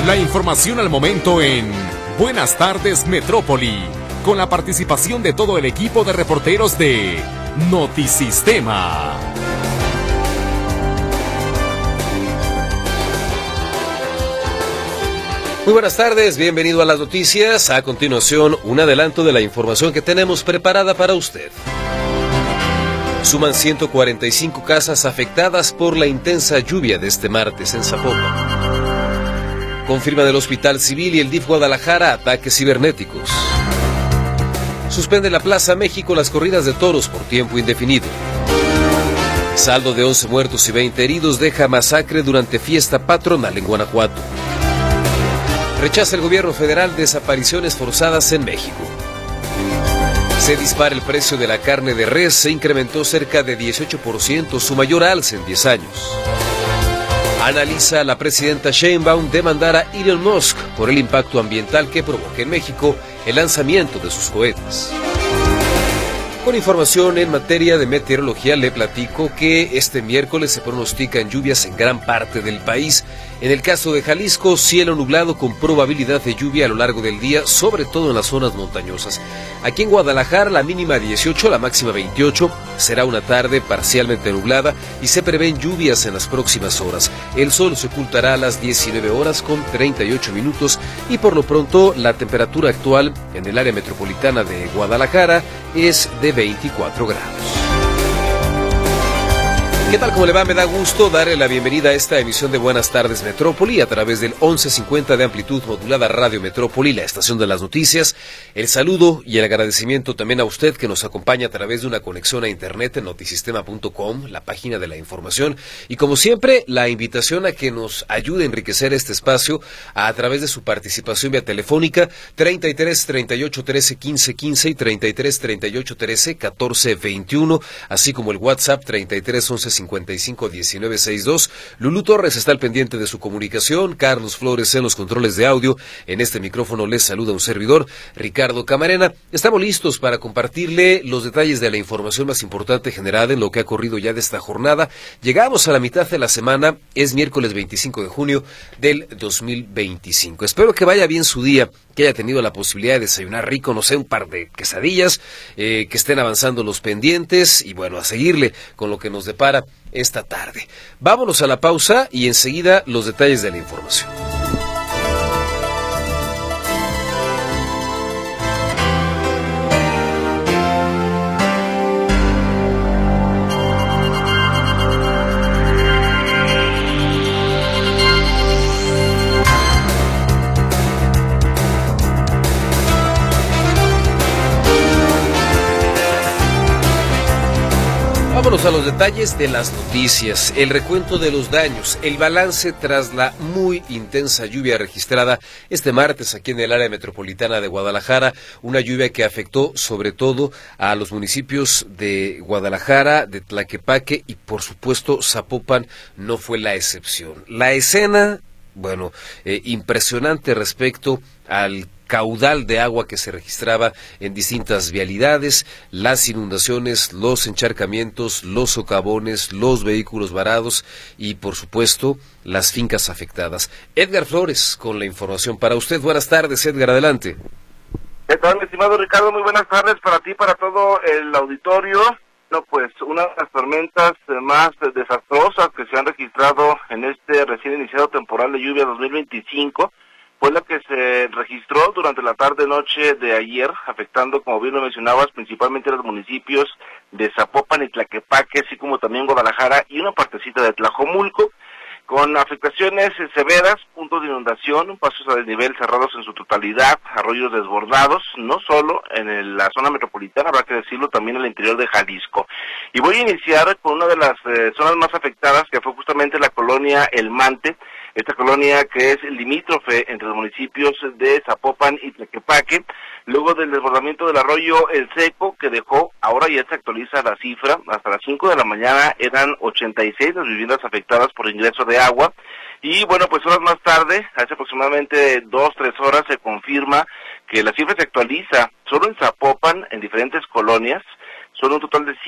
La información al momento en Buenas tardes Metrópoli, con la participación de todo el equipo de reporteros de Notisistema. Muy buenas tardes, bienvenido a las noticias. A continuación, un adelanto de la información que tenemos preparada para usted. Suman 145 casas afectadas por la intensa lluvia de este martes en Zapopan. Confirman el Hospital Civil y el DIF Guadalajara ataques cibernéticos. Suspende la Plaza México las corridas de toros por tiempo indefinido. Saldo de 11 muertos y 20 heridos deja masacre durante fiesta patronal en Guanajuato. Rechaza el gobierno federal desapariciones forzadas en México. Se dispara el precio de la carne de res, se incrementó cerca de 18%, su mayor alza en 10 años. Analiza la presidenta Sheinbaum demandar a Elon Musk por el impacto ambiental que provoca en México el lanzamiento de sus cohetes. Con información en materia de meteorología, le platico que este miércoles se pronostican lluvias en gran parte del país. En el caso de Jalisco, cielo nublado con probabilidad de lluvia a lo largo del día, sobre todo en las zonas montañosas. Aquí en Guadalajara, la mínima 18, la máxima 28. Será una tarde parcialmente nublada y se prevén lluvias en las próximas horas. El sol se ocultará a las 19 horas con 38 minutos y por lo pronto la temperatura actual en el área metropolitana de Guadalajara es de 24 grados. ¿Qué tal? ¿Cómo le va? Me da gusto darle la bienvenida a esta emisión de Buenas tardes Metrópoli a través del 1150 de amplitud modulada Radio Metrópoli, la estación de las noticias. El saludo y el agradecimiento también a usted que nos acompaña a través de una conexión a internet en notisistema.com, la página de la información. Y como siempre, la invitación a que nos ayude a enriquecer este espacio a través de su participación vía telefónica 33 38 13 15 15 y 33 38 13 14 21, así como el WhatsApp 33 11 55 19 62. Lulú Torres está al pendiente de su comunicación, Carlos Flores en los controles de audio. En este micrófono les saluda un servidor, Ricardo Camarena. Estamos listos para compartirle los detalles de la información más importante generada en lo que ha corrido ya de esta jornada. Llegamos a la mitad de la semana, es miércoles 25 de junio del 2025. Espero que vaya bien su día, que haya tenido la posibilidad de desayunar rico, no sé, un par de quesadillas, que estén avanzando los pendientes y bueno, a seguirle con lo que nos depara esta tarde. Vámonos a la pausa y enseguida los detalles de la información. Vámonos a los detalles de las noticias, el recuento de los daños, el balance tras la muy intensa lluvia registrada este martes aquí en el área metropolitana de Guadalajara, una lluvia que afectó sobre todo a los municipios de Guadalajara, de Tlaquepaque y por supuesto Zapopan no fue la excepción. La escena, bueno, impresionante respecto al caudal de agua que se registraba en distintas vialidades, las inundaciones, los encharcamientos, los socavones, los vehículos varados y, por supuesto, las fincas afectadas. Edgar Flores, con la información para usted. Buenas tardes, Edgar, adelante. ¿Qué tal, mi estimado Ricardo? Muy buenas tardes para ti, para todo el auditorio. No, pues, una de las tormentas más desastrosas que se han registrado en este recién iniciado temporal de lluvia 2025 fue la que se registró durante la tarde-noche de ayer, afectando, como bien lo mencionabas, principalmente los municipios de Zapopan y Tlaquepaque, así como también Guadalajara y una partecita de Tlajomulco, con afectaciones severas, puntos de inundación, pasos a desnivel cerrados en su totalidad, arroyos desbordados, no solo en la zona metropolitana, habrá que decirlo, también en el interior de Jalisco. Y voy a iniciar con una de las zonas más afectadas, que fue justamente la colonia El Mante, esta colonia que es limítrofe entre los municipios de Zapopan y Tlaquepaque, luego del desbordamiento del arroyo El Seco, que dejó, ahora ya se actualiza la cifra, hasta las 5 de la mañana eran 86 las viviendas afectadas por ingreso de agua, y bueno, pues horas más tarde, hace aproximadamente 2-3 horas, se confirma que la cifra se actualiza solo en Zapopan, en diferentes colonias, Son un total de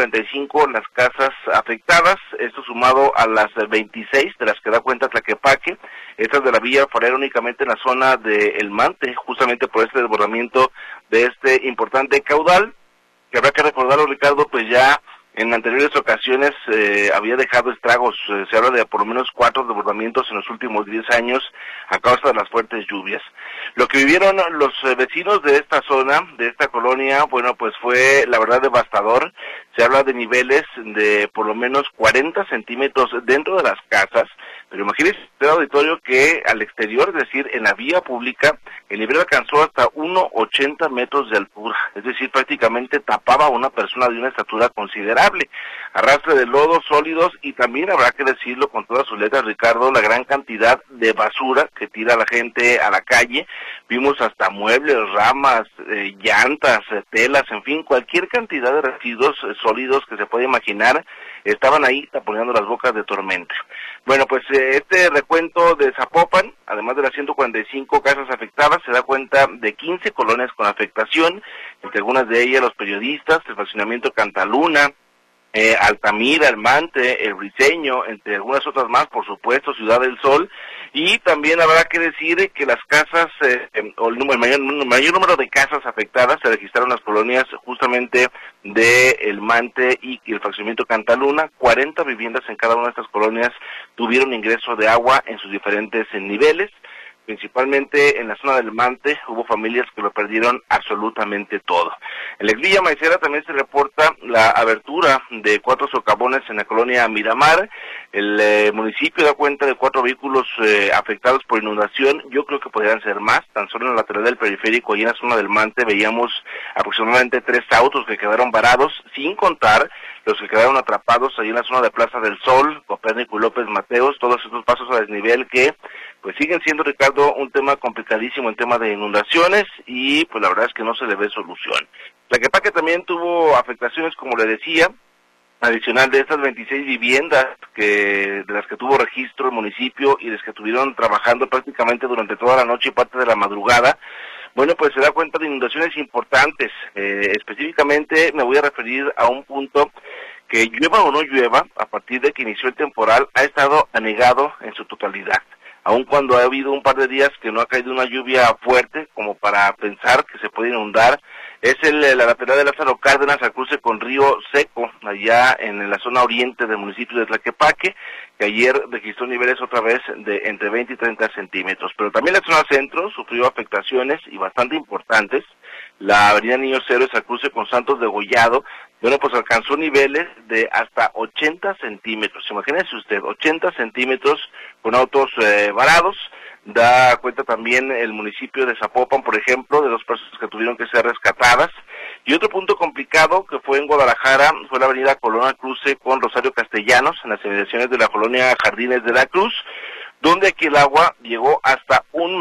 145 las casas afectadas, esto sumado a las 26 de las que da cuenta Tlaquepaque, estas de la Villa Alfarero únicamente en la zona de El Mante, justamente por este desbordamiento de este importante caudal, que habrá que recordarlo, Ricardo, pues ya en anteriores ocasiones había dejado estragos, se habla de por lo menos 4 desbordamientos en los últimos 10 años a causa de las fuertes lluvias. Lo que vivieron los vecinos de esta zona, de esta colonia, bueno, pues fue la verdad devastador. Se habla de niveles de por lo menos 40 centímetros dentro de las casas, pero imagínense, auditorio, que al exterior, es decir, en la vía pública, el nivel alcanzó hasta 1,80 metros de altura, es decir, prácticamente tapaba a una persona de una estatura considerable. Arrastre de lodos sólidos y también habrá que decirlo con todas sus letras, Ricardo, la gran cantidad de basura que tira la gente a la calle. Vimos hasta muebles, ramas, llantas, telas, en fin, cualquier cantidad de residuos sólidos que se puede imaginar estaban ahí taponeando las bocas de tormenta. Bueno, pues este recuento de Zapopan, además de las 145 casas afectadas, se da cuenta de 15 colonias con afectación, entre algunas de ellas los periodistas, el fraccionamiento Cantaluna, Altamira, El Mante, El Briseño, entre algunas otras más, por supuesto, Ciudad del Sol, y también habrá que decir que las casas, o el mayor número de casas afectadas se registraron en las colonias justamente de El Mante y el fraccionamiento Cantaluna. 40 viviendas en cada una de estas colonias tuvieron ingreso de agua en sus diferentes niveles. Principalmente en la zona del Mante hubo familias que lo perdieron absolutamente todo. En la Villa Maicera también se reporta la abertura de 4 socavones en la colonia Miramar. El municipio da cuenta de 4 vehículos afectados por inundación. Yo creo que podrían ser más. Tan solo en la lateral del periférico y en la zona del Mante veíamos aproximadamente 3 autos que quedaron varados, sin contar los que quedaron atrapados ahí en la zona de Plaza del Sol, Copérnico y López Mateos, todos estos pasos a desnivel que pues siguen siendo, Ricardo, un tema complicadísimo en tema de inundaciones y pues la verdad es que no se le ve solución. Tlaquepaque también tuvo afectaciones, como le decía, adicional de estas 26 viviendas de las que tuvo registro el municipio y de las que estuvieron trabajando prácticamente durante toda la noche y parte de la madrugada. Bueno, pues se da cuenta de inundaciones importantes. Específicamente me voy a referir a un punto que llueva o no llueva, a partir de que inició el temporal, ha estado anegado en su totalidad. Aun cuando ha habido un par de días que no ha caído una lluvia fuerte, como para pensar que se puede inundar, es la lateral de Lázaro Cárdenas al cruce con Río Seco, allá en la zona oriente del municipio de Tlaquepaque, que ayer registró niveles otra vez de entre 20 y 30 centímetros. Pero también la zona centro sufrió afectaciones y bastante importantes. La avenida Niños Héroes al cruce con Santos de Gollado, bueno, pues alcanzó niveles de hasta 80 centímetros. Imagínese usted, 80 centímetros con autos varados. Da cuenta también el municipio de Zapopan, por ejemplo, de 2 personas que tuvieron que ser rescatadas. Y otro punto complicado que fue en Guadalajara fue la avenida Colón al cruce con Rosario Castellanos, en las inmediaciones de la colonia Jardines de la Cruz, donde aquí el agua llegó hasta 1,20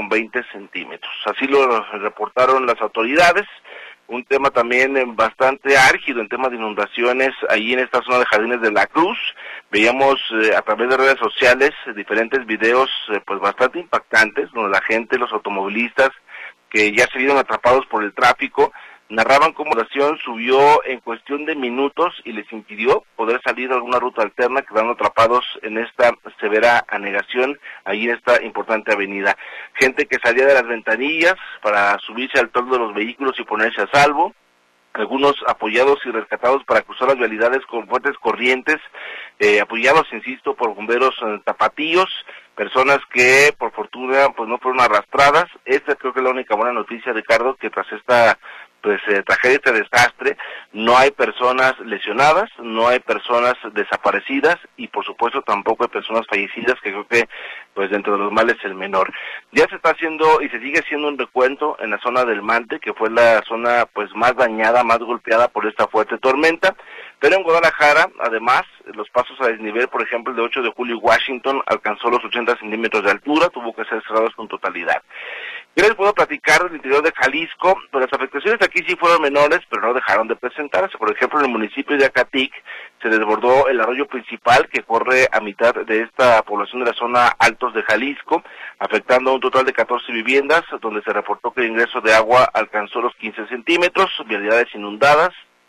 metros. Así lo reportaron las autoridades. Un tema también bastante álgido en temas de inundaciones ahí en esta zona de Jardines de la Cruz. Veíamos a través de redes sociales diferentes videos pues bastante impactantes, donde la gente, los automovilistas que ya se vieron atrapados por el tráfico, narraban cómo la situación subió en cuestión de minutos y les impidió poder salir a alguna ruta alterna, quedando atrapados en esta severa anegación, ahí en esta importante avenida. Gente que salía de las ventanillas para subirse al toldo de los vehículos y ponerse a salvo, algunos apoyados y rescatados para cruzar las vialidades con fuertes corrientes, apoyados, insisto, por bomberos tapatíos, personas que por fortuna pues no fueron arrastradas. Esta creo que es la única buena noticia, Ricardo, que tras esta tragedia, este desastre, no hay personas lesionadas, no hay personas desaparecidas y por supuesto tampoco hay personas fallecidas, que creo que pues dentro de los males el menor. Ya se está haciendo y se sigue haciendo un recuento en la zona del Mante, que fue la zona pues más dañada, más golpeada por esta fuerte tormenta, pero en Guadalajara, además, los pasos a desnivel, por ejemplo, el de 8 de julio y Washington alcanzó los 80 centímetros de altura, tuvo que ser cerrados con totalidad. Yo les puedo platicar del interior de Jalisco, pues las afectaciones aquí sí fueron menores, pero no dejaron de presentarse. Por ejemplo, en el municipio de Acatic se desbordó el arroyo principal que corre a mitad de esta población de la zona Altos de Jalisco, afectando a un total de 14 viviendas, donde se reportó que el ingreso de agua alcanzó los 15 centímetros, vialidades inundadas.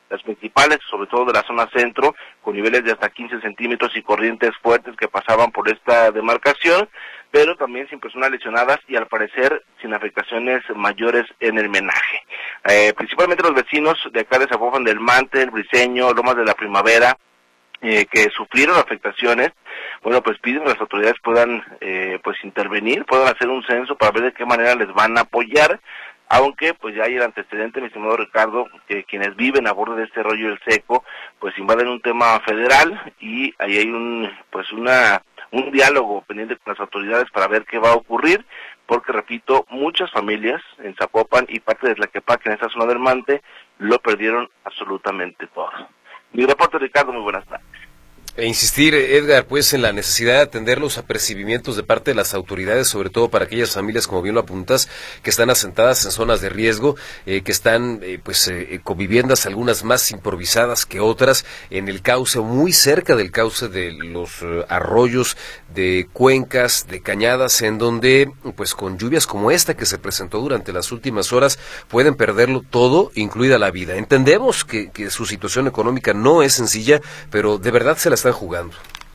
las principales, sobre todo de la zona centro, con niveles de hasta 15 centímetros y corrientes fuertes que pasaban por esta demarcación, pero también sin personas lesionadas y al parecer sin afectaciones mayores en el menaje. Principalmente los vecinos de acá de Zapopan del Mante, el Briceño, Lomas de la Primavera, que sufrieron afectaciones, bueno, pues piden que las autoridades puedan pues intervenir, puedan hacer un censo para ver de qué manera les van a apoyar, aunque pues ya hay el antecedente, mi estimado Ricardo, que quienes viven a borde de este arroyo del Seco, pues invaden un tema federal y ahí hay un diálogo pendiente con las autoridades para ver qué va a ocurrir, porque repito, muchas familias en Zapopan y parte de Tlaquepaque, en esta zona del Mante, lo perdieron absolutamente todo. Mi reporte, Ricardo, muy buenas tardes. E insistir, Edgar, pues en la necesidad de atender los apercibimientos de parte de las autoridades, sobre todo para aquellas familias, como bien lo apuntas, que están asentadas en zonas de riesgo, que están con viviendas algunas más improvisadas que otras, en el cauce, muy cerca del cauce de los arroyos, de cuencas, de cañadas, en donde, pues con lluvias como esta que se presentó durante las últimas horas, pueden perderlo todo, incluida la vida. Entendemos que su situación económica no es sencilla, pero de verdad se la están jugando.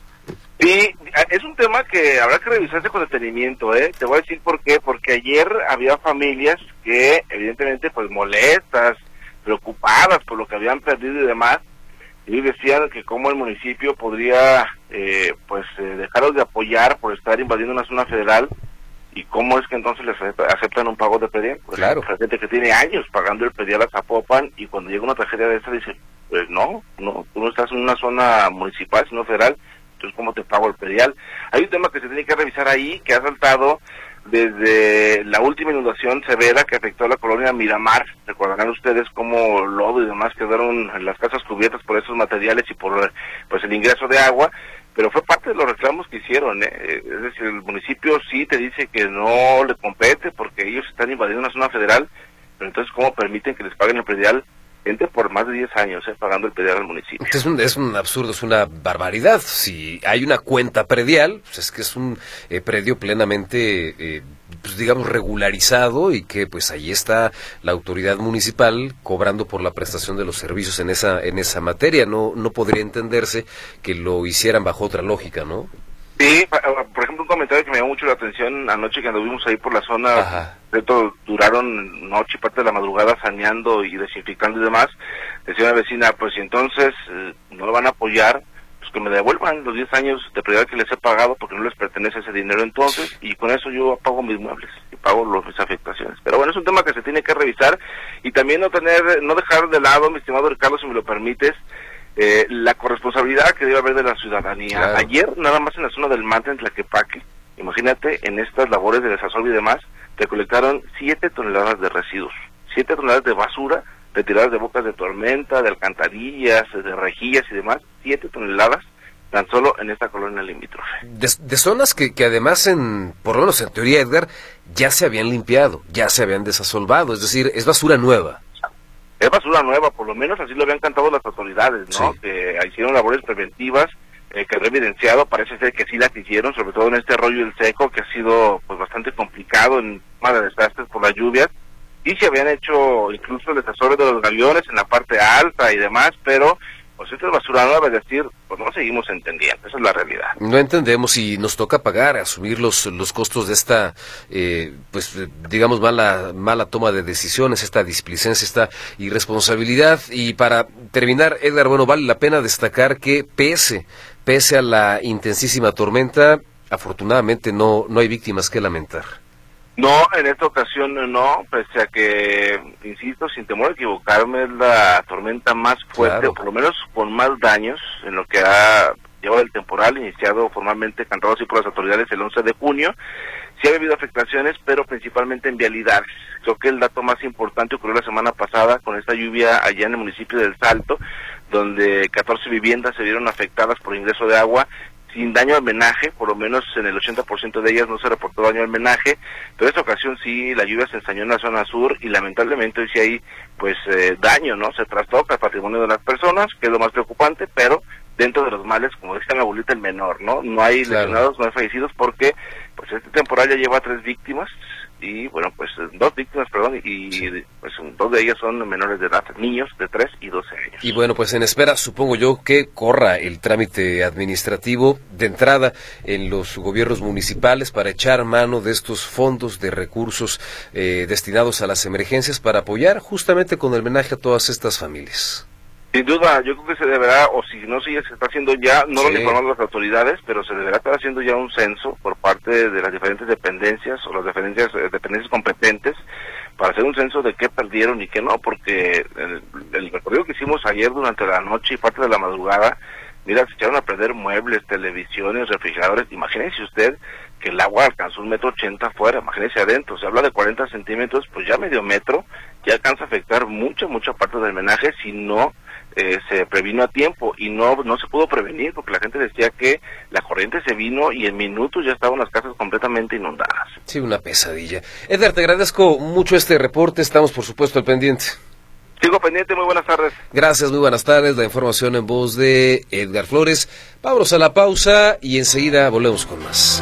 Sí, es un tema que habrá que revisarse con detenimiento, Te voy a decir por qué, porque ayer había familias que evidentemente pues molestas, preocupadas por lo que habían perdido y demás, y decían que cómo el municipio podría dejarlos de apoyar por estar invadiendo una zona federal, y cómo es que entonces les aceptan un pago de predial. Pues claro. Hay gente que tiene años pagando el predial a Zapopan, y cuando llega una tragedia de esta dice, pues no, tú no estás en una zona municipal, sino federal, entonces ¿cómo te pago el predial? Hay un tema que se tiene que revisar ahí, que ha saltado desde la última inundación severa que afectó a la colonia Miramar. Recordarán ustedes cómo lodo y demás quedaron en las casas cubiertas por esos materiales y por pues el ingreso de agua, pero fue parte de los reclamos que hicieron, Es decir, el municipio sí te dice que no le compete porque ellos están invadiendo una zona federal, pero entonces ¿cómo permiten que les paguen el predial? Gente por más de 10 años pagando el predial al municipio. Es un absurdo, es una barbaridad. Si hay una cuenta predial, pues es que es un predio plenamente, digamos, regularizado, y que pues ahí está la autoridad municipal cobrando por la prestación de los servicios en esa materia. No podría entenderse que lo hicieran bajo otra lógica, ¿no? Sí, por ejemplo, un comentario que me llamó mucho la atención anoche que anduvimos ahí por la zona. Ajá. Duraron noche y parte de la madrugada saneando y desinfectando y demás. Decía una vecina, pues si entonces no lo van a apoyar, pues que me devuelvan los 10 años de predial que les he pagado, porque no les pertenece ese dinero entonces, y con eso yo pago mis muebles y pago mis afectaciones. Pero bueno, es un tema que se tiene que revisar, y también no dejar de lado, mi estimado Ricardo, si me lo permites, la corresponsabilidad que debe haber de la ciudadanía. Claro. Ayer, nada más en la zona del Mante, en Tlaquepaque, imagínate, en estas labores de desasolve y demás, recolectaron 7 toneladas de residuos, 7 toneladas de basura retiradas de bocas de tormenta, de alcantarillas, de rejillas y demás, 7 toneladas tan solo en esta colonia limítrofe. De zonas que además, por lo menos en teoría, Edgar, ya se habían limpiado, ya se habían desasolvado, es decir, es basura nueva. Es basura nueva, por lo menos así lo habían cantado las autoridades, ¿no? Sí. Que hicieron labores preventivas, que han evidenciado, parece ser que sí las hicieron, sobre todo en este arroyo del Seco, que ha sido pues bastante complicado en tema de desastres por las lluvias, y se habían hecho incluso el desasolve de los gaviones en la parte alta y demás, pero pues esta es basura nueva, es decir, pues no seguimos entendiendo, esa es la realidad. No entendemos, y nos toca pagar, asumir los costos de esta, digamos, mala toma de decisiones, esta displicencia, esta irresponsabilidad. Y para terminar, Edgar, bueno, vale la pena destacar que pese a la intensísima tormenta, afortunadamente no hay víctimas que lamentar. No, en esta ocasión no, pese a que, insisto, sin temor a equivocarme, es la tormenta más fuerte, Claro. o por lo menos con más daños en lo que ha llevado el temporal, iniciado formalmente, cantado así por las autoridades el 11 de junio. Sí ha habido afectaciones, pero principalmente en vialidades. Creo que el dato más importante ocurrió la semana pasada con esta lluvia allá en el municipio del Salto, donde 14 viviendas se vieron afectadas por ingreso de agua, sin daño al menaje, por lo menos en el 80% de ellas no se reportó daño al menaje, pero esta ocasión sí, la lluvia se ensañó en la zona sur, y lamentablemente hoy sí hay pues daño, ¿no? Se trastoca el patrimonio de las personas, que es lo más preocupante, pero dentro de los males, como dice mi abuelita, el menor, ¿no? No hay Claro. lesionados, no hay fallecidos, porque pues este temporal ya lleva 3 víctimas, y bueno, pues 2 víctimas, perdón, y sí, pues 2 de ellas son menores de edad, niños de 3 y 12 años. Y bueno, pues en espera, supongo yo, que corra el trámite administrativo de entrada en los gobiernos municipales para echar mano de estos fondos de recursos destinados a las emergencias para apoyar justamente con el homenaje a todas estas familias. Sin duda, yo creo que se deberá, o si no, si ya se está haciendo ya, no lo han informado las autoridades, pero se deberá estar haciendo ya un censo por parte de las diferentes dependencias o las dependencias competentes para hacer un censo de qué perdieron y qué no, porque el recorrido que hicimos ayer durante la noche y parte de la madrugada, mira, se echaron a perder muebles, televisiones, refrigeradores. Imagínense usted que el agua alcanzó 1,80 m afuera, imagínense adentro, se habla de 40 centímetros, pues ya medio metro, ya alcanza a afectar mucha parte del drenaje si no se previno a tiempo, y no se pudo prevenir porque la gente decía que la corriente se vino y en minutos ya estaban las casas completamente inundadas. Sí, una pesadilla. Edgar, te agradezco mucho este reporte, estamos por supuesto al pendiente. Sigo pendiente, muy buenas tardes. Gracias, muy buenas tardes, la información en voz de Edgar Flores. Vámonos a la pausa y enseguida volvemos con más.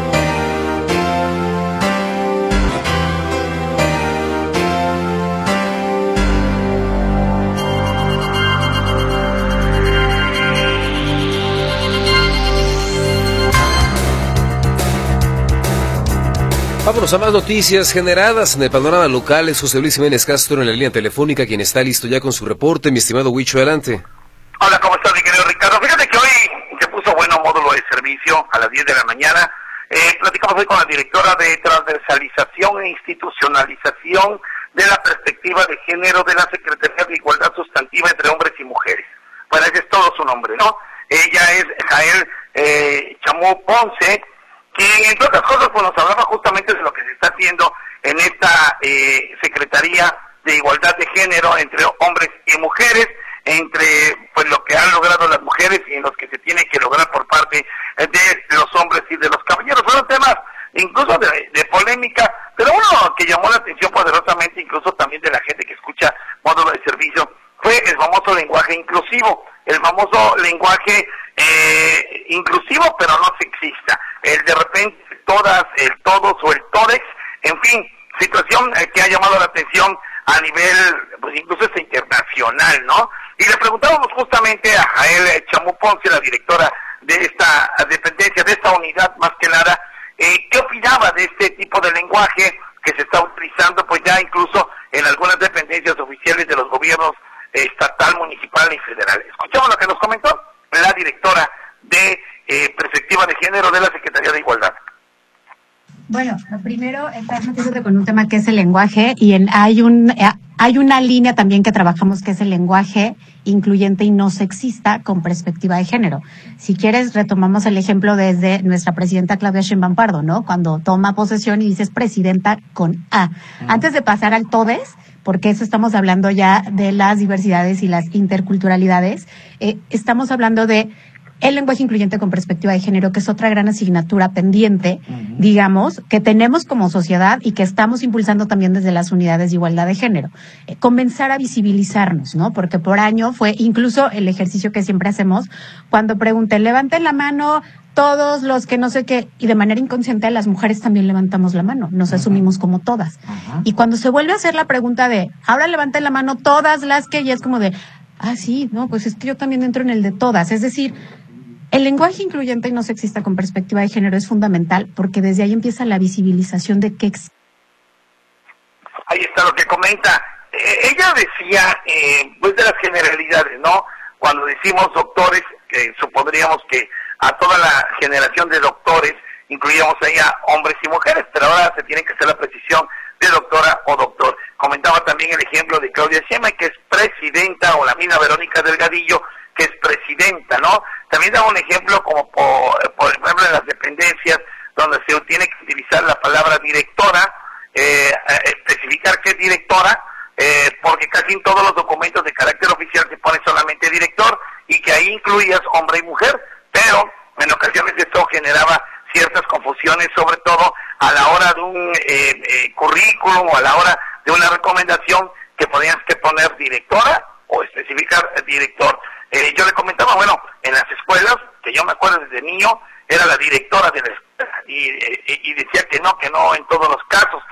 Vámonos a más noticias generadas en el panorama local. Es José Luis Jiménez Castro en la línea telefónica, quien está listo ya con su reporte. Mi estimado Huicho, adelante. Hola, ¿cómo estás, mi querido Ricardo? Fíjate que hoy se puso bueno módulo de servicio a las 10 de la mañana. Platicamos hoy con la directora de Transversalización e Institucionalización de la Perspectiva de Género de la Secretaría de Igualdad Sustantiva entre Hombres y Mujeres. Bueno, ese es todo su nombre, ¿no? Ella es Jael Chamú Ponce, que entre otras cosas pues nos hablaba justamente de lo que se está haciendo en esta Secretaría de Igualdad de Género entre hombres y mujeres, entre pues lo que han logrado las mujeres y en los que se tiene que lograr por parte de los hombres y de los caballeros. Fueron temas incluso de polémica, pero uno que llamó la atención poderosamente, incluso también de la gente que escucha módulo de servicio, fue el famoso lenguaje inclusivo, el famoso lenguaje inclusivo pero no sexista, el de repente todas, el todos o el todex, en fin, situación que ha llamado la atención a nivel, pues incluso es internacional, ¿no? Y le preguntábamos justamente a Jael Chamú Ponce, la directora de esta dependencia, de esta unidad más que nada, ¿qué opinaba de este tipo de lenguaje que se está utilizando pues ya incluso en algunas dependencias oficiales de los gobiernos estatal, municipal y federal? Escuchamos lo que nos comentó la directora de Perspectiva de Género de la Secretaría de Igualdad. Bueno, primero estás metiéndote con un tema que es el lenguaje y hay una línea también que trabajamos que es el lenguaje incluyente y no sexista con perspectiva de género. Si quieres, retomamos el ejemplo desde nuestra presidenta Claudia Sheinbaum Pardo, ¿no? Cuando toma posesión y dices presidenta con A. Antes de pasar al todes, porque eso estamos hablando ya de las diversidades y las interculturalidades, estamos hablando de el lenguaje incluyente con perspectiva de género, que es otra gran asignatura pendiente, digamos, que tenemos como sociedad y que estamos impulsando también desde las unidades de igualdad de género. Comenzar a visibilizarnos, ¿no? Porque por año fue incluso el ejercicio que siempre hacemos, cuando pregunté, levanten la mano todos los que no sé qué, y de manera inconsciente las mujeres también levantamos la mano, nos asumimos como todas. Y cuando se vuelve a hacer la pregunta de, ahora levanten la mano todas las que, y es como de, sí, no, pues es que yo también entro en el de todas. Es decir, el lenguaje incluyente y no sexista con perspectiva de género es fundamental porque desde ahí empieza la visibilización de que Ahí está lo que comenta. Ella decía, pues de las generalidades, ¿no? Cuando decimos doctores, que supondríamos que a toda la generación de doctores incluíamos ahí a hombres y mujeres, pero ahora se tiene que hacer la precisión de doctora o doctor. Comentaba también el ejemplo de Claudia Sheinbaum, que es presidenta, o la misma Verónica Delgadillo, que es presidenta, ¿no? También da un ejemplo como por ejemplo en las dependencias donde se tiene que utilizar la palabra directora, especificar qué es directora, porque casi en todos los documentos de carácter oficial se pone solamente director y que ahí incluías hombre y mujer, pero en ocasiones esto generaba ciertas confusiones, sobre todo a la hora de un currículum o a la hora de una recomendación que podías que poner directora o especificar director. Yo le comentaba, bueno, en las escuelas, que yo me acuerdo desde niño, era la directora de la escuela y decía que no en todos los casos.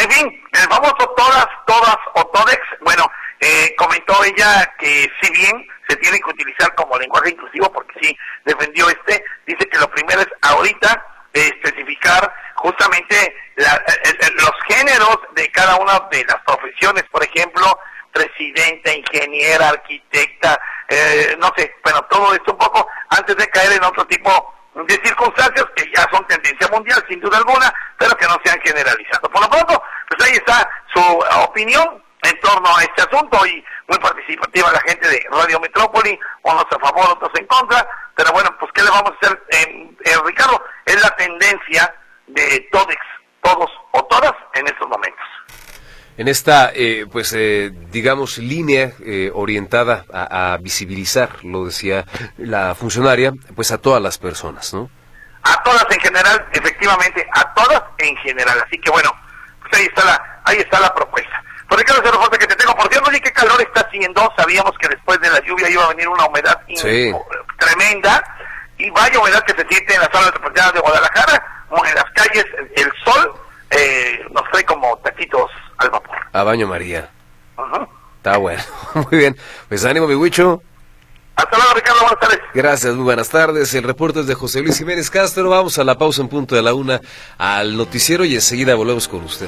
En fin, el famoso todas o todex, bueno, comentó ella que si bien se tiene que utilizar como lenguaje inclusivo, porque sí defendió dice que lo primero es ahorita especificar justamente los géneros de cada una de las profesiones, por ejemplo, presidenta, ingeniera, arquitecta, no sé, bueno, todo esto un poco antes de caer en otro tipo de circunstancias que ya son tendencia mundial, sin duda alguna, pero que no sean generalizadas. Por lo pronto, pues ahí está su opinión en torno a este asunto, y muy participativa la gente de Radio Metrópoli, unos a favor, otros en contra, pero bueno, pues ¿qué le vamos a hacer, Ricardo? Es la tendencia de todos o todas en estos momentos. En esta, digamos, línea orientada a visibilizar, lo decía la funcionaria, pues a todas las personas, ¿no? A todas en general, efectivamente, a todas en general. Así que bueno, pues ahí está la propuesta. Por Ricardo, ese reporte que te tengo. Por cierto, oye, qué calor está haciendo. Sabíamos que después de la lluvia iba a venir una humedad tremenda, y vaya humedad que se siente en las zonas metropolitanas de Guadalajara, en las calles, el sol nos trae como taquitos al vapor. A baño María. Está bueno. Muy bien. Pues ánimo, mi Huicho. Hasta luego, Ricardo. Buenas tardes. Gracias, muy buenas tardes. El reporte es de José Luis Jiménez Castro. Vamos a la pausa en punto de la 1 al noticiero y enseguida volvemos con usted.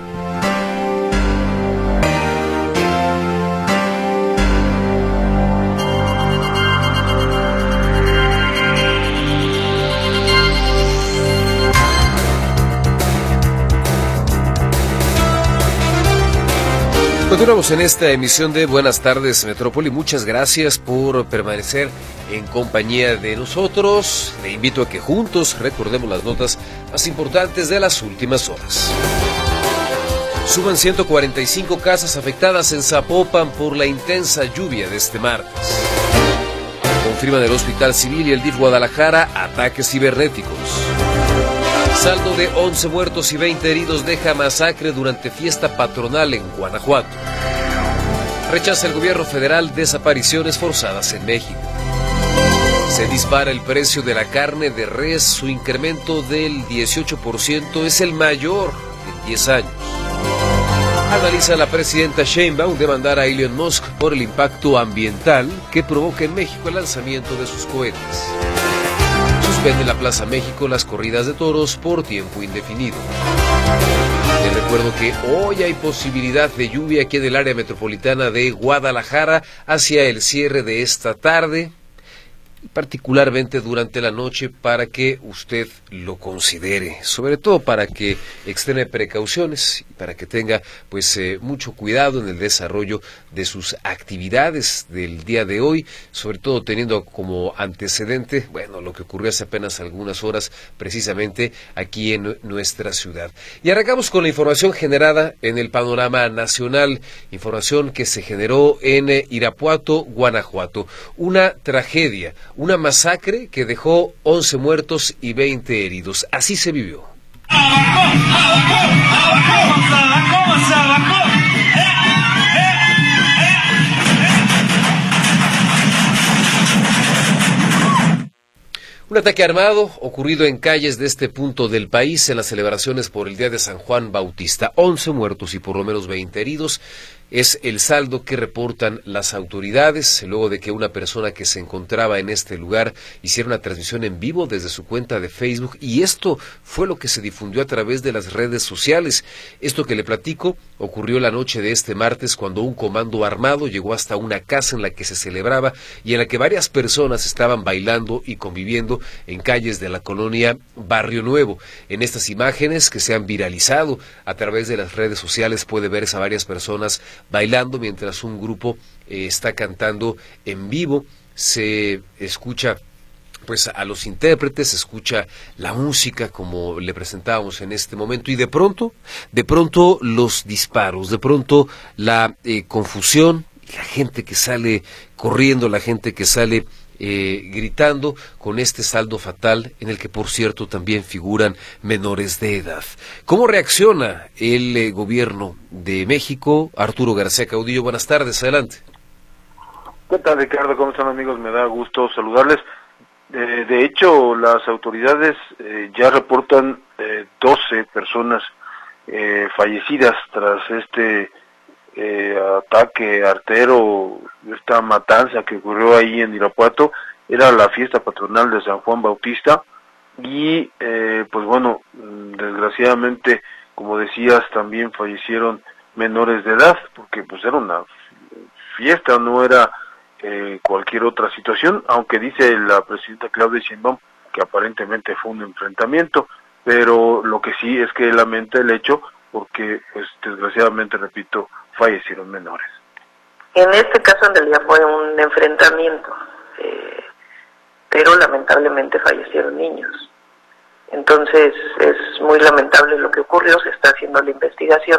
Continuamos en esta emisión de Buenas tardes Metrópoli. Muchas gracias por permanecer en compañía de nosotros. Le invito a que juntos recordemos las notas más importantes de las últimas horas. Suman 145 casas afectadas en Zapopan por la intensa lluvia de este martes. Confirman el Hospital Civil y el DIF Guadalajara ataques cibernéticos. Saldo de 11 muertos y 20 heridos deja masacre durante fiesta patronal en Guanajuato. Rechaza el gobierno federal desapariciones forzadas en México. Se dispara el precio de la carne de res, su incremento del 18% es el mayor en 10 años. Analiza la presidenta Sheinbaum demandar a Elon Musk por el impacto ambiental que provoca en México el lanzamiento de sus cohetes. Suspende la Plaza México las corridas de toros por tiempo indefinido. Les recuerdo que hoy hay posibilidad de lluvia aquí en el área metropolitana de Guadalajara hacia el cierre de esta tarde, particularmente durante la noche, para que usted lo considere, sobre todo para que extreme precauciones y para que tenga mucho cuidado en el desarrollo de sus actividades del día de hoy, sobre todo teniendo como antecedente, lo que ocurrió hace apenas algunas horas precisamente aquí en nuestra ciudad. Y arrancamos con la información generada en el panorama nacional, información que se generó en Irapuato, Guanajuato. Una tragedia, una masacre que dejó 11 muertos y 20 heridos. Así se vivió. Un ataque armado ocurrido en calles de este punto del país en las celebraciones por el Día de San Juan Bautista. 11 muertos y por lo menos 20 heridos. Es el saldo que reportan las autoridades luego de que una persona que se encontraba en este lugar hiciera una transmisión en vivo desde su cuenta de Facebook, y esto fue lo que se difundió a través de las redes sociales. Esto que le platico ocurrió la noche de este martes cuando un comando armado llegó hasta una casa en la que se celebraba y en la que varias personas estaban bailando y conviviendo en calles de la colonia Barrio Nuevo. En estas imágenes que se han viralizado a través de las redes sociales puede verse a varias personas bailando mientras un grupo está cantando en vivo. Se escucha a los intérpretes, se escucha la música como le presentábamos en este momento, y de pronto los disparos, de pronto la confusión, la gente que sale corriendo, la gente que sale gritando, con este saldo fatal en el que, por cierto, también figuran menores de edad. ¿Cómo reacciona el gobierno de México? Arturo García Caudillo, buenas tardes, adelante. ¿Qué tal, Ricardo? ¿Cómo están, amigos? Me da gusto saludarles. De hecho, las autoridades ya reportan 12 personas fallecidas tras este ataque artero, esta matanza que ocurrió ahí en Irapuato. Era la fiesta patronal de San Juan Bautista y pues bueno, desgraciadamente, como decías, también fallecieron menores de edad, porque pues era una fiesta, no era cualquier otra situación, aunque dice la presidenta Claudia Sheinbaum que aparentemente fue un enfrentamiento, pero lo que sí es que lamenta el hecho porque pues desgraciadamente, repito, fallecieron menores. En este caso en realidad fue un enfrentamiento, pero lamentablemente fallecieron niños. Entonces es muy lamentable lo que ocurrió, se está haciendo la investigación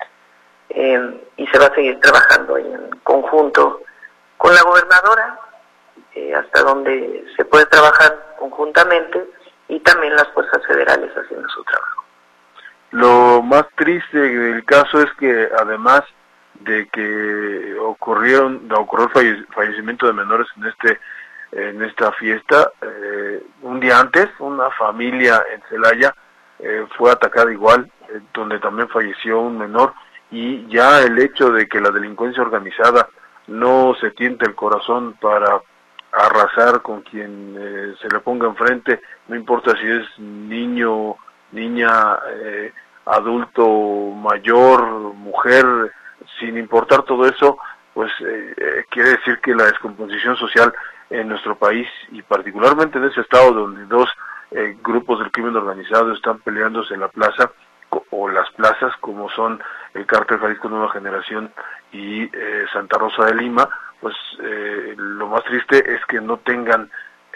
y se va a seguir trabajando en conjunto con la gobernadora, hasta donde se puede trabajar conjuntamente, y también las fuerzas federales haciendo su trabajo. Lo más triste del caso es que además de que ocurrió el fallecimiento de menores en esta fiesta, un día antes una familia en Celaya fue atacada igual, donde también falleció un menor, y ya el hecho de que la delincuencia organizada no se tiente el corazón para arrasar con quien se le ponga enfrente, no importa si es niño, niña, adulto, mayor, mujer, sin importar todo eso, pues quiere decir que la descomposición social en nuestro país, y particularmente en ese estado donde dos grupos del crimen organizado están peleándose en la plaza o las plazas, como son el Cártel Jalisco Nueva Generación y Santa Rosa de Lima, pues lo más triste es que no tengan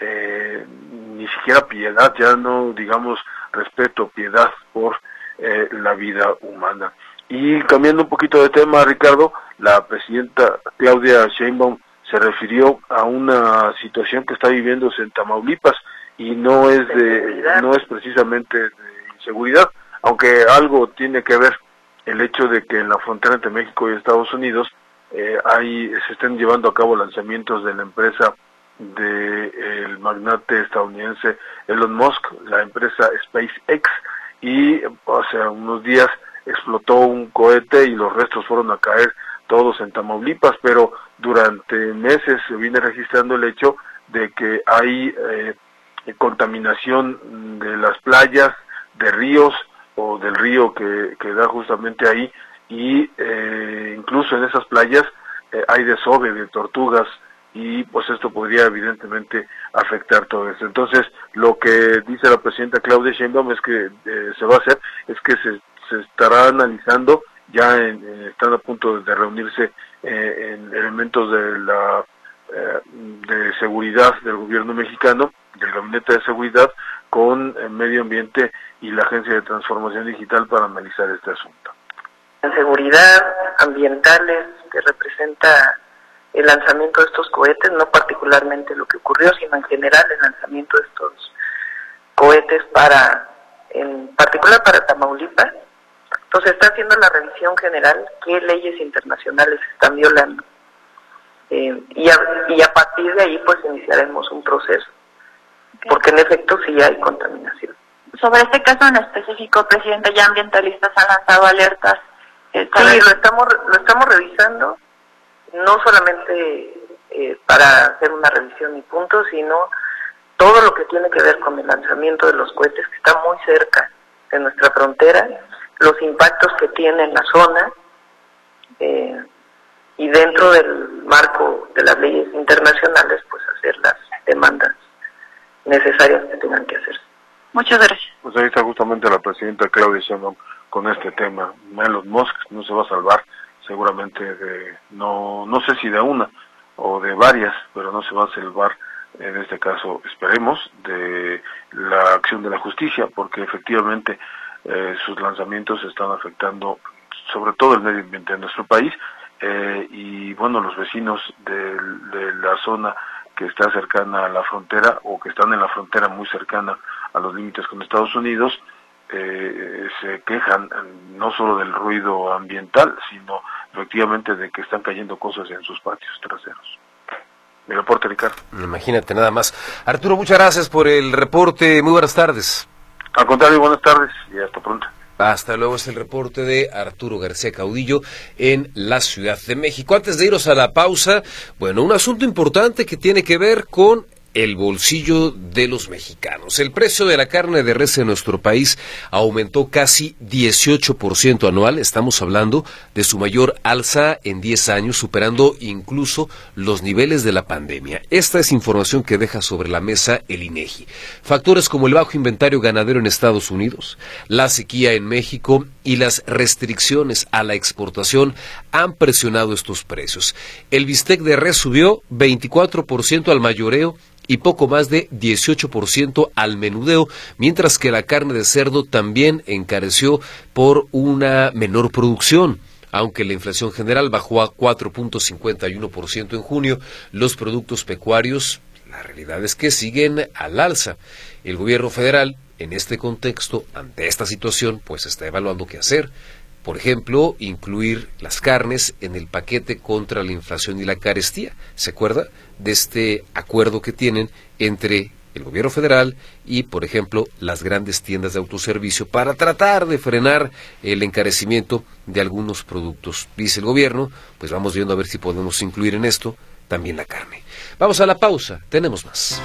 ni siquiera piedad, ya no digamos respeto, piedad por la vida humana. Y cambiando un poquito de tema, Ricardo, la presidenta Claudia Sheinbaum se refirió a una situación que está viviéndose en Tamaulipas, y no es precisamente de inseguridad, aunque algo tiene que ver el hecho de que en la frontera entre México y Estados Unidos se estén llevando a cabo lanzamientos de la empresa del magnate estadounidense Elon Musk, la empresa SpaceX, y hace unos días explotó un cohete y los restos fueron a caer todos en Tamaulipas, pero durante meses se viene registrando el hecho de que hay contaminación de las playas, de ríos, o del río que da justamente ahí, y incluso en esas playas hay desove de tortugas, y pues esto podría evidentemente afectar todo esto. Entonces, lo que dice la presidenta Claudia Sheinbaum es que se va a hacer, es que se estará analizando, ya están a punto de reunirse en elementos de seguridad del gobierno mexicano, del gabinete de seguridad, con el medio ambiente y la Agencia de Transformación Digital para analizar este asunto. En seguridad, ambientales, que representa el lanzamiento de estos cohetes, no particularmente lo que ocurrió, sino en general el lanzamiento de estos cohetes en particular para Tamaulipas. Entonces está haciendo la revisión general, qué leyes internacionales se están violando, y a partir de ahí pues iniciaremos un proceso, porque en efecto sí hay contaminación. Sobre este caso en específico, Presidenta, ya ambientalistas han lanzado alertas. Sí, lo estamos revisando, no solamente para hacer una revisión y punto, sino todo lo que tiene que ver con el lanzamiento de los cohetes, que está muy cerca de nuestra frontera, los impactos que tiene en la zona, y dentro del marco de las leyes internacionales, pues hacer las demandas necesarias que tengan que hacerse. Muchas gracias. Pues ahí está justamente la presidenta Claudia Sheinbaum con este tema. Elon Musk no se va a salvar, seguramente no sé si de una o de varias, pero no se va a salvar en este caso, esperemos, de la acción de la justicia, porque efectivamente sus lanzamientos están afectando sobre todo el medio ambiente de nuestro país, y bueno, los vecinos de la zona que está cercana a la frontera, o que están en la frontera muy cercana a los límites con Estados Unidos, se quejan no solo del ruido ambiental, sino efectivamente de que están cayendo cosas en sus patios traseros. Mi reporte, Ricardo. Imagínate nada más. Arturo, muchas gracias por el reporte. Muy buenas tardes. Al contrario, buenas tardes y hasta pronto. Hasta luego, es el reporte de Arturo García Caudillo en la Ciudad de México. Antes de irnos a la pausa, bueno, un asunto importante que tiene que ver con el bolsillo de los mexicanos. El precio de la carne de res en nuestro país aumentó casi 18% anual. Estamos hablando de su mayor alza en 10 años, superando incluso los niveles de la pandemia. Esta es información que deja sobre la mesa el INEGI. Factores como el bajo inventario ganadero en Estados Unidos, la sequía en México y las restricciones a la exportación han presionado estos precios. El bistec de res subió 24% al mayoreo y poco más de 18% al menudeo, mientras que la carne de cerdo también encareció por una menor producción. Aunque la inflación general bajó a 4.51% en junio, los productos pecuarios, la realidad es que siguen al alza. El gobierno federal, en este contexto, ante esta situación, pues está evaluando qué hacer. Por ejemplo, incluir las carnes en el paquete contra la inflación y la carestía. ¿Se acuerda de este acuerdo que tienen entre el gobierno federal y, por ejemplo, las grandes tiendas de autoservicio para tratar de frenar el encarecimiento de algunos productos? Dice el gobierno, pues vamos viendo a ver si podemos incluir en esto también la carne. Vamos a la pausa, tenemos más.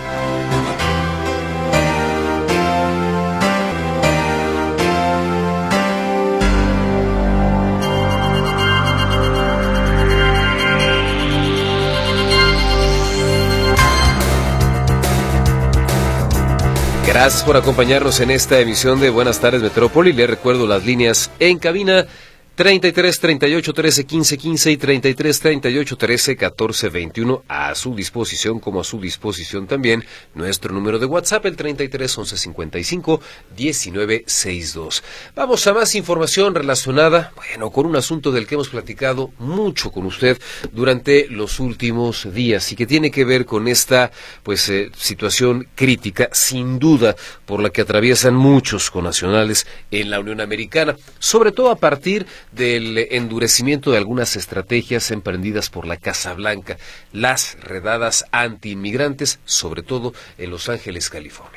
Gracias por acompañarnos en esta emisión de Buenas Tardes Metrópoli. Les recuerdo las líneas en cabina 33 38 13 15 15 y 33 38 13 14 21 a su disposición, como a su disposición también nuestro número de WhatsApp, el 33 11 55 19 62. Vamos a más información relacionada, bueno, con un asunto del que hemos platicado mucho con usted durante los últimos días y que tiene que ver con esta situación crítica, sin duda, por la que atraviesan muchos connacionales en la Unión Americana, sobre todo a partir del endurecimiento de algunas estrategias emprendidas por la Casa Blanca, las redadas antiinmigrantes, sobre todo en Los Ángeles, California.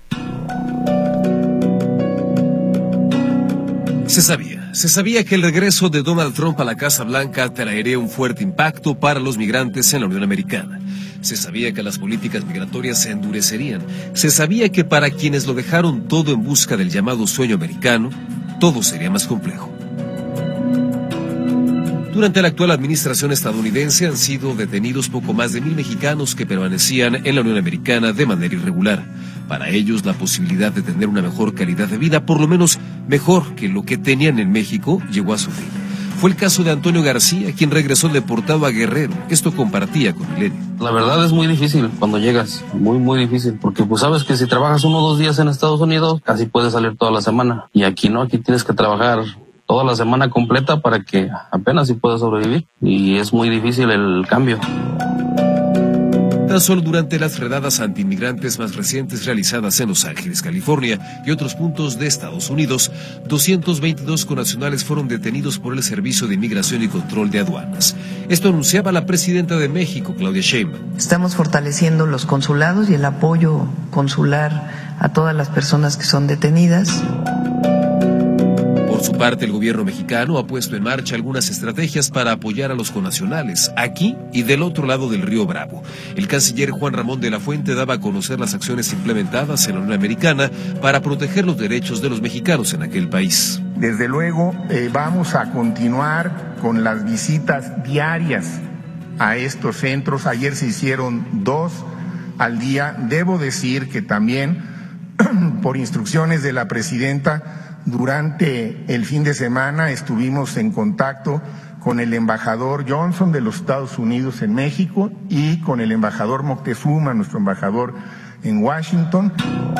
Se sabía que el regreso de Donald Trump a la Casa Blanca traería un fuerte impacto para los migrantes en la Unión Americana. Se sabía que las políticas migratorias se endurecerían. Se sabía que para quienes lo dejaron todo en busca del llamado sueño americano, todo sería más complejo. Durante la actual administración estadounidense han sido detenidos poco más de 1,000 mexicanos que permanecían en la Unión Americana de manera irregular. Para ellos, la posibilidad de tener una mejor calidad de vida, por lo menos mejor que lo que tenían en México, llegó a su fin. Fue el caso de Antonio García, quien regresó deportado a Guerrero. Esto compartía con Milenio. La verdad es muy difícil cuando llegas, muy difícil, porque pues sabes que si trabajas 1 o 2 días en Estados Unidos, casi puedes salir toda la semana. Y aquí no, aquí tienes que trabajar toda la semana completa para que apenas si puedas sobrevivir. Y es muy difícil el cambio. Tan solo durante las redadas antiinmigrantes más recientes realizadas en Los Ángeles, California y otros puntos de Estados Unidos, 222 connacionales fueron detenidos por el Servicio de Inmigración y Control de Aduanas. Esto anunciaba la presidenta de México, Claudia Sheinbaum. Estamos fortaleciendo los consulados y el apoyo consular a todas las personas que son detenidas. Por su parte, el gobierno mexicano ha puesto en marcha algunas estrategias para apoyar a los connacionales, aquí y del otro lado del río Bravo. El canciller Juan Ramón de la Fuente daba a conocer las acciones implementadas en la Unión Americana para proteger los derechos de los mexicanos en aquel país. Desde luego, vamos a continuar con las visitas diarias a estos centros. Ayer se hicieron 2 al día. Debo decir que también, por instrucciones de la presidenta, durante el fin de semana estuvimos en contacto con el embajador Johnson de los Estados Unidos en México y con el embajador Moctezuma, nuestro embajador en Washington.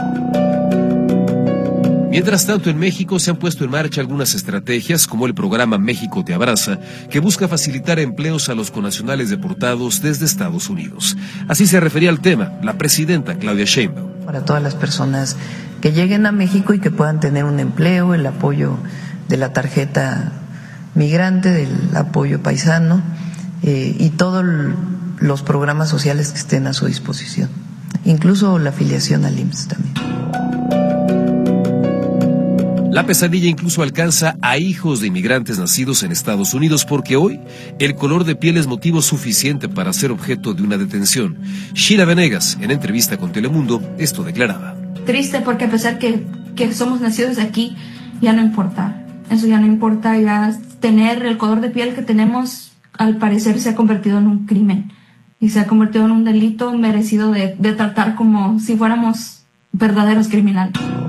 Mientras tanto, en México se han puesto en marcha algunas estrategias, como el programa México te abraza, que busca facilitar empleos a los connacionales deportados desde Estados Unidos. Así se refería al tema la presidenta Claudia Sheinbaum. Para todas las personas que lleguen a México y que puedan tener un empleo, el apoyo de la tarjeta migrante, del apoyo paisano y todos los programas sociales que estén a su disposición, incluso la afiliación al IMSS también. La pesadilla incluso alcanza a hijos de inmigrantes nacidos en Estados Unidos porque hoy el color de piel es motivo suficiente para ser objeto de una detención. Sheila Venegas, en entrevista con Telemundo, esto declaraba. Triste porque a pesar que somos nacidos aquí, ya no importa. Eso ya no importa, ya tener el color de piel que tenemos, al parecer se ha convertido en un crimen. Y se ha convertido en un delito merecido de tratar como si fuéramos verdaderos criminales.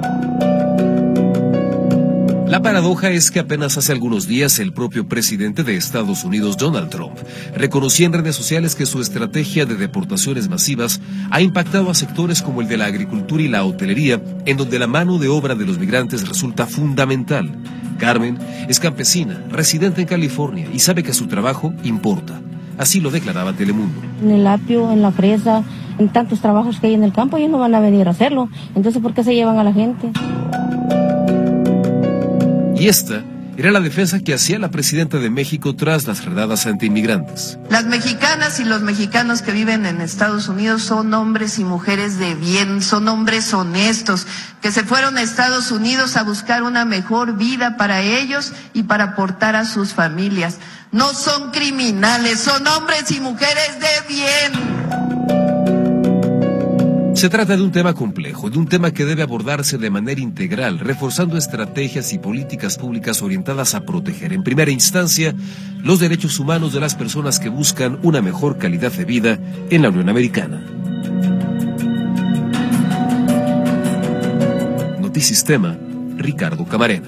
La paradoja es que apenas hace algunos días el propio presidente de Estados Unidos, Donald Trump, reconocía en redes sociales que su estrategia de deportaciones masivas ha impactado a sectores como el de la agricultura y la hotelería, en donde la mano de obra de los migrantes resulta fundamental. Carmen es campesina, residente en California y sabe que su trabajo importa. Así lo declaraba Telemundo. En el apio, en la fresa, en tantos trabajos que hay en el campo, ellos no van a venir a hacerlo. Entonces, ¿por qué se llevan a la gente? Y esta era la defensa que hacía la presidenta de México tras las redadas antiinmigrantes. Las mexicanas y los mexicanos que viven en Estados Unidos son hombres y mujeres de bien, son hombres honestos, que se fueron a Estados Unidos a buscar una mejor vida para ellos y para aportar a sus familias. No son criminales, son hombres y mujeres de bien. Se trata de un tema complejo, de un tema que debe abordarse de manera integral, reforzando estrategias y políticas públicas orientadas a proteger, en primera instancia, los derechos humanos de las personas que buscan una mejor calidad de vida en la Unión Americana. Notisistema, Ricardo Camarena.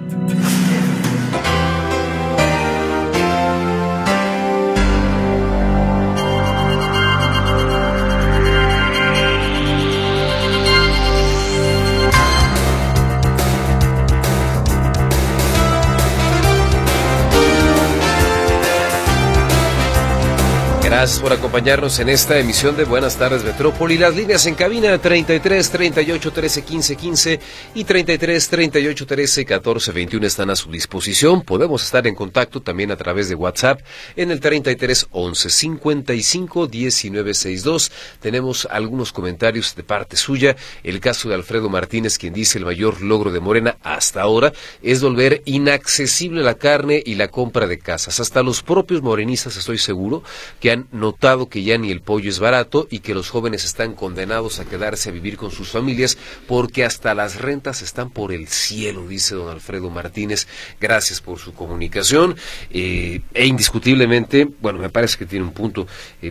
Gracias por acompañarnos en esta emisión de Buenas Tardes Metrópoli. Las líneas en cabina 33 38 13 15 15 y 33 38 13 14 21 están a su disposición. Podemos estar en contacto también a través de WhatsApp en el 33 11 55 19 62. Tenemos algunos comentarios de parte suya. El caso de Alfredo Martínez, quien dice el mayor logro de Morena hasta ahora es volver inaccesible la carne y la compra de casas. Hasta los propios morenistas, estoy seguro, que han notado que ya ni el pollo es barato y que los jóvenes están condenados a quedarse a vivir con sus familias porque hasta las rentas están por el cielo, dice don Alfredo Martínez. Gracias por su comunicación e indiscutiblemente, bueno, me parece que tiene un punto.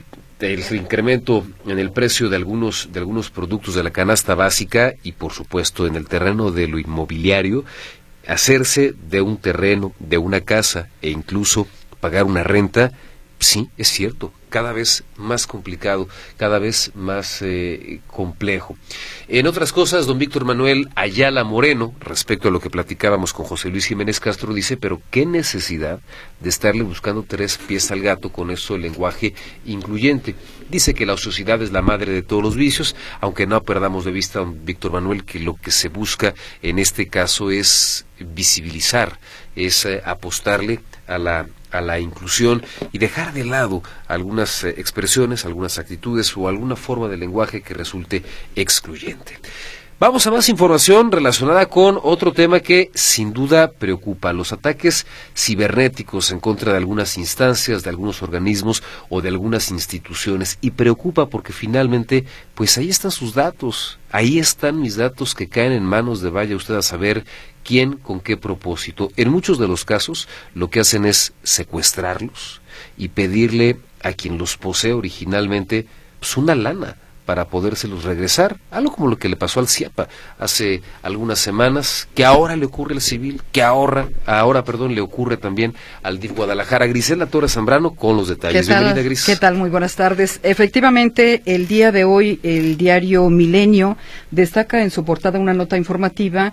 El incremento en el precio de algunos productos de la canasta básica y por supuesto en el terreno de lo inmobiliario, hacerse de un terreno, de una casa e incluso pagar una renta. Sí, es cierto, cada vez más complicado, cada vez más complejo. En otras cosas, don Víctor Manuel Ayala Moreno, respecto a lo que platicábamos con José Luis Jiménez Castro, dice, pero qué necesidad de estarle buscando tres pies al gato con eso el lenguaje incluyente. Dice que la ociosidad es la madre de todos los vicios, aunque no perdamos de vista, don Víctor Manuel, que lo que se busca en este caso es visibilizar, es apostarle a la inclusión y dejar de lado algunas expresiones, algunas actitudes o alguna forma de lenguaje que resulte excluyente. Vamos a más información relacionada con otro tema que sin duda preocupa: los ataques cibernéticos en contra de algunas instancias, de algunos organismos o de algunas instituciones, y preocupa porque finalmente, pues ahí están sus datos, ahí están mis datos que caen en manos de vaya usted a saber quién, con qué propósito. En muchos de los casos lo que hacen es secuestrarlos y pedirle a quien los posee originalmente pues una lana para podérselos regresar, algo como lo que le pasó al CIAPA hace algunas semanas, que ahora le ocurre al civil, que ahora le ocurre también al DIF Guadalajara. Grisela Torres Zambrano con los detalles. Bienvenida, Gris. ¿Qué tal? Muy buenas tardes. Efectivamente, el día de hoy el diario Milenio destaca en su portada una nota informativa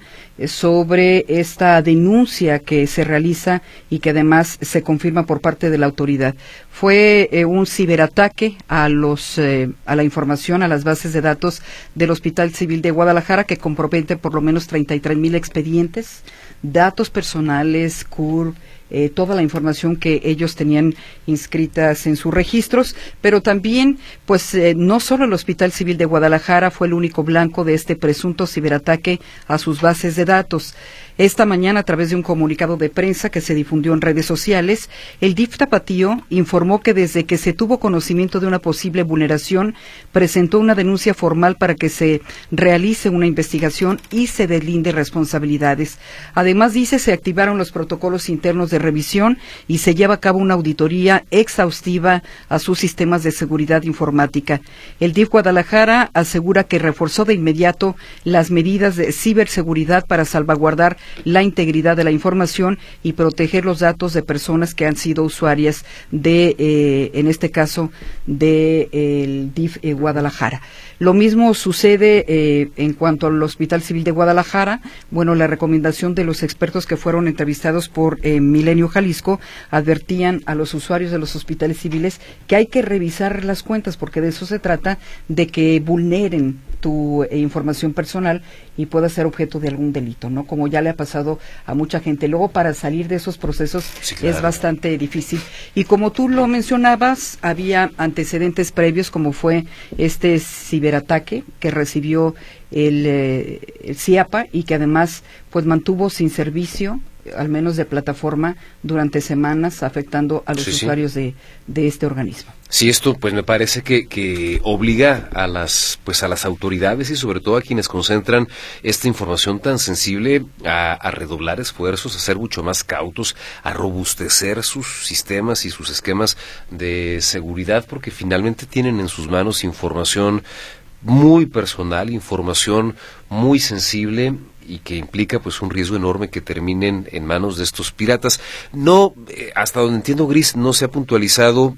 sobre esta denuncia que se realiza y que además se confirma por parte de la autoridad. Fue un ciberataque a la información, a las bases de datos del Hospital Civil de Guadalajara, que compromete por lo menos 33,000 expedientes, datos personales, CURP, toda la información que ellos tenían inscritas en sus registros, pero también, pues, no solo el Hospital Civil de Guadalajara fue el único blanco de este presunto ciberataque a sus bases de datos. Esta mañana, a través de un comunicado de prensa que se difundió en redes sociales, el DIF Tapatío informó que desde que se tuvo conocimiento de una posible vulneración, presentó una denuncia formal para que se realice una investigación y se deslinde responsabilidades. Además, dice, se activaron los protocolos internos de revisión y se lleva a cabo una auditoría exhaustiva a sus sistemas de seguridad informática. El DIF Guadalajara asegura que reforzó de inmediato las medidas de ciberseguridad para salvaguardar la integridad de la información y proteger los datos de personas que han sido usuarias de, en este caso, del DIF Guadalajara. Lo mismo sucede en cuanto al Hospital Civil de Guadalajara. Bueno, la recomendación de los expertos que fueron entrevistados por Milenio Jalisco advertían a los usuarios de los hospitales civiles que hay que revisar las cuentas, porque de eso se trata, de que vulneren tu información personal y pueda ser objeto de algún delito, ¿no? Como ya le ha pasado a mucha gente. Luego, para salir de esos procesos es bastante difícil. Y como tú lo mencionabas, había antecedentes previos, como fue este ciberataque que recibió el CIAPA y que además pues mantuvo sin servicio, al menos de plataforma, durante semanas, afectando a los usuarios de este organismo. Sí, esto pues me parece que obliga a las autoridades y sobre todo a quienes concentran esta información tan sensible a redoblar esfuerzos, a ser mucho más cautos, a robustecer sus sistemas y sus esquemas de seguridad, porque finalmente tienen en sus manos información muy personal, información muy sensible y que implica pues un riesgo enorme que terminen en manos de estos piratas. No, hasta donde entiendo, Gris, no se ha puntualizado,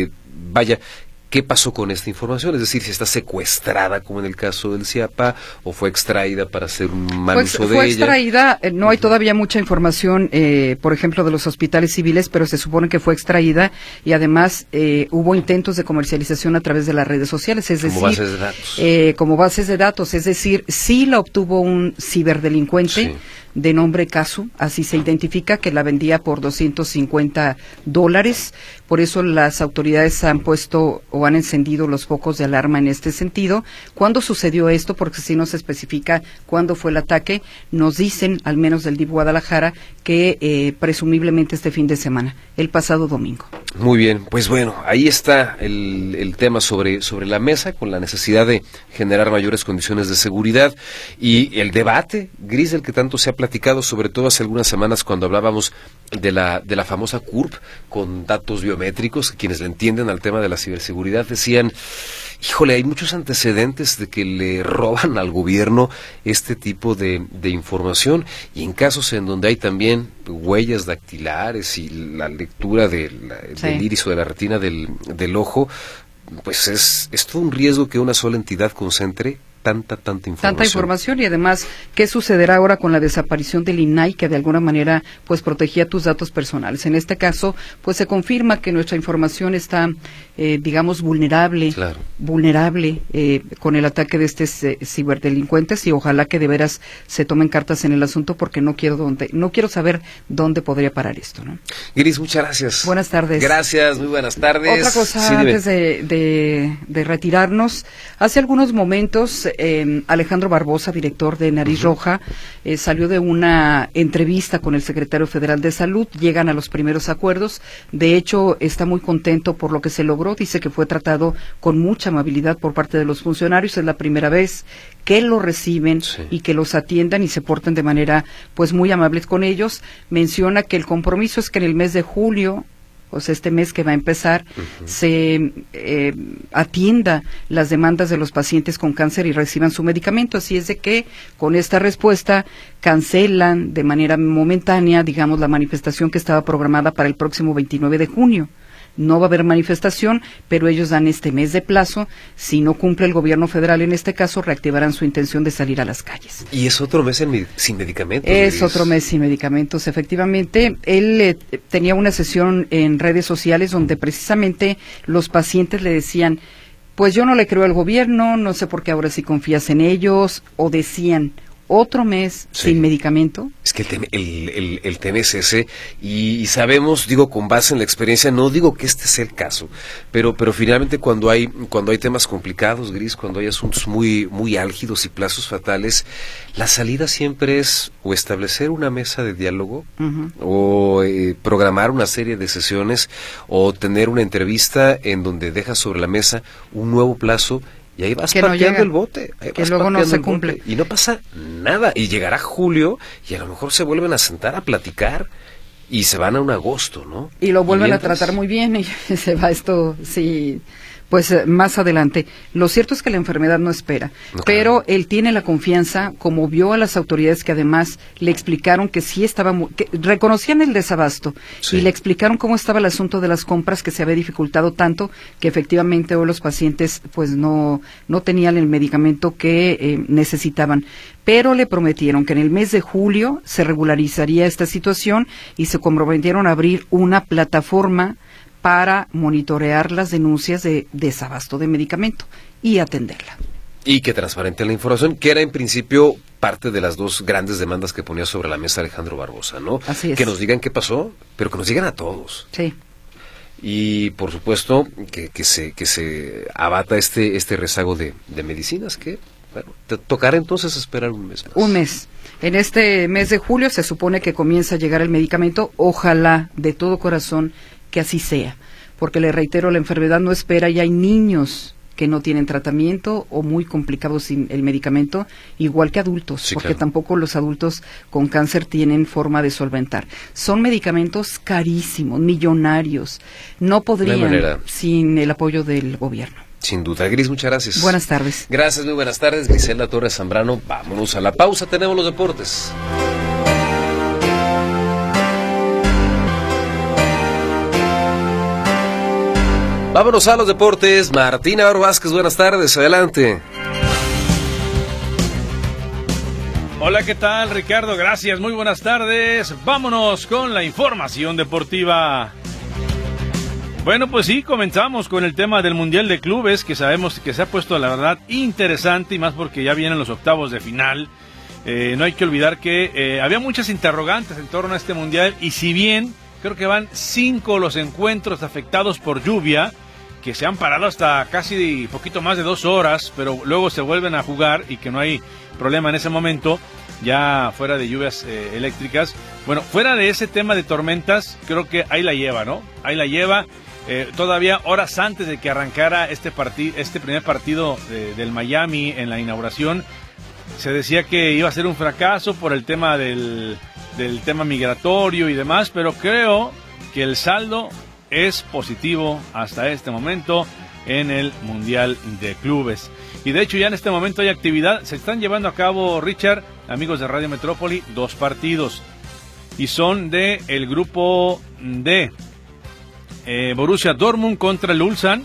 ¿qué pasó con esta información? Es decir, si está secuestrada, como en el caso del CIAPA, o fue extraída para hacer un mal uso de ella. Fue extraída, no hay todavía mucha información, por ejemplo, de los hospitales civiles, pero se supone que fue extraída y además hubo intentos de comercialización a través de las redes sociales, es decir, como bases de datos. Como bases de datos, es decir, sí la obtuvo un ciberdelincuente de nombre Casu, así se identifica, que la vendía por $250. Por eso las autoridades han puesto o han encendido los focos de alarma en este sentido. ¿Cuándo sucedió esto? Porque si no se especifica cuándo fue el ataque, nos dicen, al menos del DIF Guadalajara, que presumiblemente este fin de semana, el pasado domingo. Muy bien, pues bueno, ahí está el tema sobre la mesa, con la necesidad de generar mayores condiciones de seguridad y el debate, Gris, del que tanto se ha platicado, sobre todo hace algunas semanas cuando hablábamos de la famosa CURP con datos biométricos, que quienes le entienden al tema de la ciberseguridad decían, híjole, hay muchos antecedentes de que le roban al gobierno este tipo de información, y en casos en donde hay también huellas dactilares y la lectura del iris o de la retina del ojo, pues es todo un riesgo que una sola entidad concentre tanta información. Tanta información, y además, ¿qué sucederá ahora con la desaparición del INAI, que de alguna manera pues protegía tus datos personales? En este caso, pues se confirma que nuestra información está, digamos, vulnerable con el ataque de estos ciberdelincuentes, y ojalá que de veras se tomen cartas en el asunto, porque no quiero saber dónde podría parar esto, ¿no? Iris, muchas gracias. Buenas tardes. Gracias, muy buenas tardes. Otra cosa, antes de retirarnos, hace algunos momentos Alejandro Barbosa, director de Nariz Roja, salió de una entrevista con el secretario federal de Salud. Llegan a los primeros acuerdos. De hecho, está muy contento por lo que se logró. Dice que fue tratado con mucha amabilidad por parte de los funcionarios. Es la primera vez que lo reciben y que los atiendan y se portan de manera pues muy amables con ellos. Menciona que el compromiso es que en el mes de julio, o sea, este mes que va a empezar, se atienda las demandas de los pacientes con cáncer y reciban su medicamento. Así es de que con esta respuesta cancelan de manera momentánea, digamos, la manifestación que estaba programada para el próximo 29 de junio. No va a haber manifestación, pero ellos dan este mes de plazo. Si no cumple el gobierno federal en este caso, reactivarán su intención de salir a las calles. ¿Y es otro mes sin medicamentos? Es otro mes sin medicamentos, efectivamente. Él tenía una sesión en redes sociales donde precisamente los pacientes le decían, pues yo no le creo al gobierno, no sé por qué ahora sí confías en ellos, o decían, otro mes sin medicamento. Es que el tema es ese, y sabemos, digo, con base en la experiencia, no digo que este sea el caso, pero finalmente cuando hay temas complicados, Gris, cuando hay asuntos muy, muy álgidos y plazos fatales, la salida siempre es o establecer una mesa de diálogo, o programar una serie de sesiones, o tener una entrevista en donde dejas sobre la mesa un nuevo plazo. Y ahí vas pateando el bote. Que luego no se cumple. Y no pasa nada. Y llegará julio y a lo mejor se vuelven a sentar a platicar y se van a un agosto, ¿no? Y lo vuelven a tratar muy bien y se va esto, sí, pues más adelante. Lo cierto es que la enfermedad no espera, pero él tiene la confianza, como vio a las autoridades que además le explicaron que sí estaba, que reconocían el desabasto, y le explicaron cómo estaba el asunto de las compras, que se había dificultado tanto que efectivamente hoy los pacientes pues no tenían el medicamento que necesitaban. Pero le prometieron que en el mes de julio se regularizaría esta situación y se comprometieron a abrir una plataforma para monitorear las denuncias de desabasto de medicamento y atenderla. Y que transparente la información, que era en principio parte de las dos grandes demandas que ponía sobre la mesa Alejandro Barbosa, ¿no? Así es. Que nos digan qué pasó, pero que nos digan a todos. Sí. Y por supuesto que se abata este rezago de medicinas, que bueno, te tocará entonces esperar un mes más. Un mes. En este mes de julio se supone que comienza a llegar el medicamento, ojalá de todo corazón que así sea, porque le reitero, la enfermedad no espera y hay niños que no tienen tratamiento o muy complicados sin el medicamento, igual que adultos, porque tampoco los adultos con cáncer tienen forma de solventar. Son medicamentos carísimos, millonarios, no podrían sin el apoyo del gobierno. Sin duda. Gris, muchas gracias. Buenas tardes. Gracias, muy buenas tardes. Griselda Torres Zambrano, vámonos a la pausa, tenemos los deportes. Vámonos a los deportes. Martín Navarro Vázquez, buenas tardes, adelante. Hola, ¿qué tal, Ricardo? Gracias, muy buenas tardes. Vámonos con la información deportiva. Bueno, pues sí, comenzamos con el tema del Mundial de Clubes, que sabemos que se ha puesto, la verdad, interesante, y más porque ya vienen los octavos de final. No hay que olvidar que había muchas interrogantes en torno a este Mundial, y si bien creo que van 5 los encuentros afectados por lluvia, que se han parado hasta casi poquito más de 2 horas, pero luego se vuelven a jugar y que no hay problema en ese momento, ya fuera de lluvias eléctricas. Bueno, fuera de ese tema de tormentas, creo que ahí la lleva, ¿no? Ahí la lleva. Todavía horas antes de que arrancara este primer partido del Miami en la inauguración, se decía que iba a ser un fracaso por el tema del tema migratorio y demás, pero creo que el saldo es positivo hasta este momento en el Mundial de Clubes. Y de hecho ya en este momento hay actividad, se están llevando a cabo, Richard, amigos de Radio Metrópoli, 2 partidos, y son de el grupo D. Borussia Dortmund contra el Ulsan,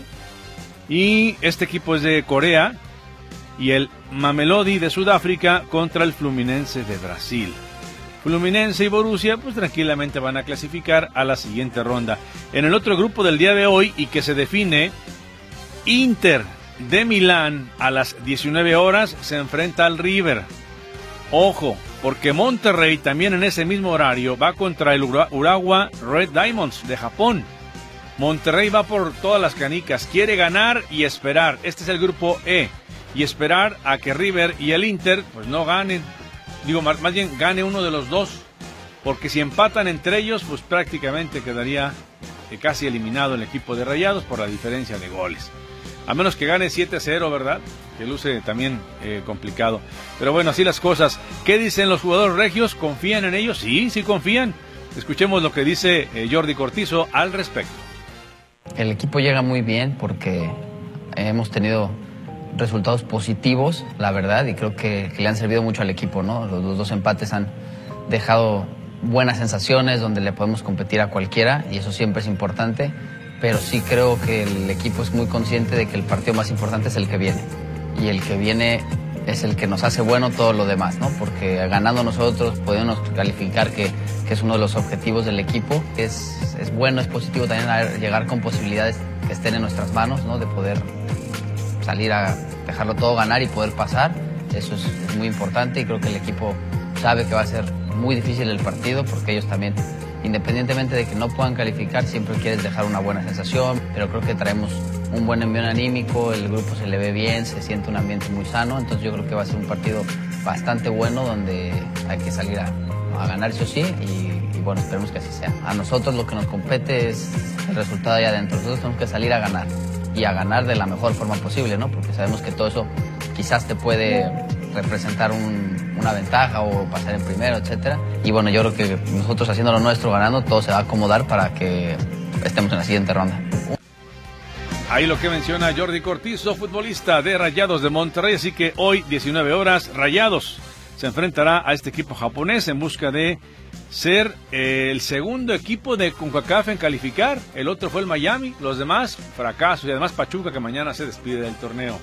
y este equipo es de Corea, y el Mamelodi de Sudáfrica contra el Fluminense de Brasil. Fluminense y Borussia pues tranquilamente van a clasificar a la siguiente ronda. En el otro grupo del día de hoy, y que se define, Inter de Milán a las 19 horas se enfrenta al River. Ojo, porque Monterrey también en ese mismo horario va contra el Urawa Red Diamonds de Japón. Monterrey va por todas las canicas, quiere ganar y esperar. Este es el grupo E, y esperar a que River y el Inter pues no ganen. Digo, más bien gane uno de los dos, porque si empatan entre ellos, pues prácticamente quedaría casi eliminado el equipo de Rayados por la diferencia de goles. A menos que gane 7-0, ¿verdad? Que luce también complicado. Pero bueno, así las cosas. ¿Qué dicen los jugadores regios? ¿Confían en ellos? Sí, sí confían. Escuchemos lo que dice Jordi Cortizo al respecto. El equipo llega muy bien porque hemos tenido resultados positivos, la verdad, y creo que le han servido mucho al equipo, ¿no? Los 2 empates han dejado buenas sensaciones donde le podemos competir a cualquiera, y eso siempre es importante, pero sí creo que el equipo es muy consciente de que el partido más importante es el que viene, y el que viene es el que nos hace bueno todo lo demás, ¿no? Porque ganando nosotros podemos calificar que es uno de los objetivos del equipo. Es bueno, es positivo también llegar con posibilidades que estén en nuestras manos, ¿no? De poder salir a dejarlo todo ganar y poder pasar. eso es muy importante y creo que el equipo sabe que va a ser muy difícil el partido porque ellos también, independientemente de que no puedan calificar, siempre quieres dejar una buena sensación, pero creo que traemos un buen envío anímico, el grupo se le ve bien, se siente un ambiente muy sano, entonces yo creo que va a ser un partido bastante bueno donde hay que salir a ganar sí o sí y bueno, esperemos que así sea. A nosotros lo que nos compete es el resultado allá adentro, nosotros tenemos que salir a ganar y a ganar de la mejor forma posible, ¿no? Porque sabemos que todo eso quizás te puede representar una ventaja o pasar en primero, etcétera. Y bueno, yo creo que nosotros haciendo lo nuestro, ganando, todo se va a acomodar para que estemos en la siguiente ronda. Ahí lo que menciona Jordi Cortizo, futbolista de Rayados de Monterrey, así que hoy 19 horas Rayados se enfrentará a este equipo japonés en busca de ser el segundo equipo de CONCACAF en calificar. El otro fue el Miami, los demás fracasos y además Pachuca que mañana se despide del torneo.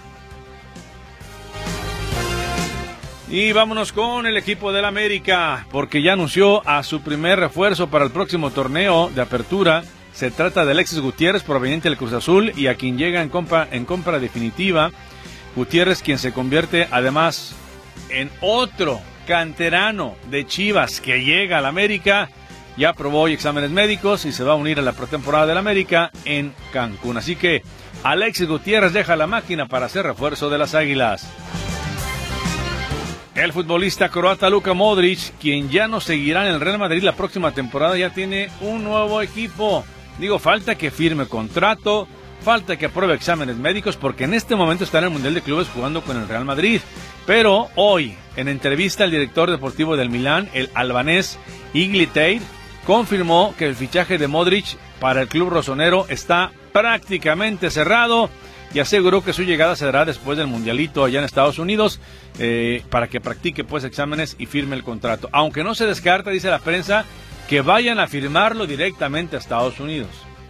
Y vámonos con el equipo del América, porque ya anunció a su primer refuerzo para el próximo torneo de apertura. Se trata de Alexis Gutiérrez, proveniente del Cruz Azul, y a quien llega en compra definitiva. Gutiérrez, quien se convierte además en otro canterano de Chivas que llega al América. Ya aprobó hoy exámenes médicos y se va a unir a la pretemporada del América en Cancún. Así que Alexis Gutiérrez deja la máquina para hacer refuerzo de las Águilas. El futbolista croata Luka Modric, quien ya no seguirá en el Real Madrid la próxima temporada, ya tiene un nuevo equipo. Digo, falta que firme contrato, falta que apruebe exámenes médicos, porque en este momento está en el Mundial de Clubes jugando con el Real Madrid. Pero hoy, en entrevista, el director deportivo del Milán, el albanés Igli Teir, confirmó que el fichaje de Modric para el club rosonero está prácticamente cerrado y aseguró que su llegada se dará después del Mundialito allá en Estados Unidos, para que practique pues exámenes y firme el contrato. Aunque no se descarta, dice la prensa, que vayan a firmarlo directamente a Estados Unidos.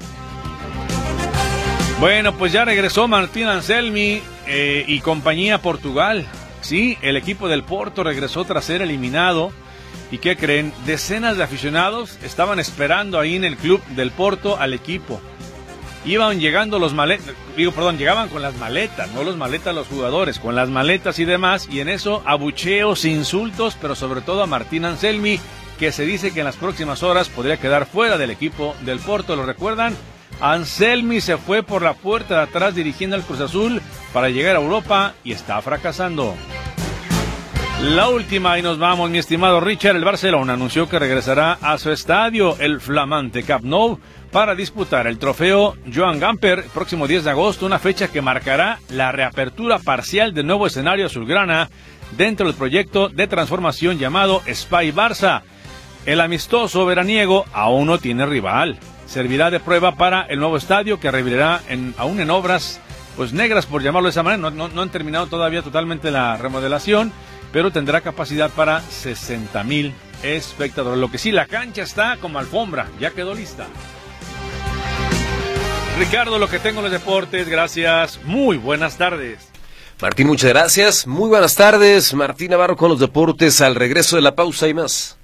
Bueno, pues ya regresó Martín Anselmi y compañía a Portugal. Sí, el equipo del Porto regresó tras ser eliminado. ¿Y qué creen? Decenas de aficionados estaban esperando ahí en el club del Porto al equipo. Iban llegando llegaban con las maletas, no los maletas los jugadores, con las maletas y demás, y en eso abucheos, insultos, pero sobre todo a Martín Anselmi, que se dice que en las próximas horas podría quedar fuera del equipo del Porto. ¿Lo recuerdan? Anselmi se fue por la puerta de atrás dirigiendo al Cruz Azul para llegar a Europa y está fracasando. La última y nos vamos, mi estimado Richard. El Barcelona anunció que regresará a su estadio, el flamante Camp Nou, para disputar el trofeo Joan Gamper el próximo 10 de agosto, una fecha que marcará la reapertura parcial del nuevo escenario azulgrana dentro del proyecto de transformación llamado Espai Barça. El amistoso veraniego aún no tiene rival. Servirá de prueba para el nuevo estadio que revivirá aún en obras pues negras, por llamarlo de esa manera. No han terminado todavía totalmente la remodelación, pero tendrá capacidad para 60,000 espectadores. Lo que sí, la cancha está como alfombra, ya quedó lista. Ricardo, lo que tengo en los deportes, gracias, muy buenas tardes. Martín, muchas gracias, muy buenas tardes. Martín Navarro con los deportes, al regreso de la pausa y más.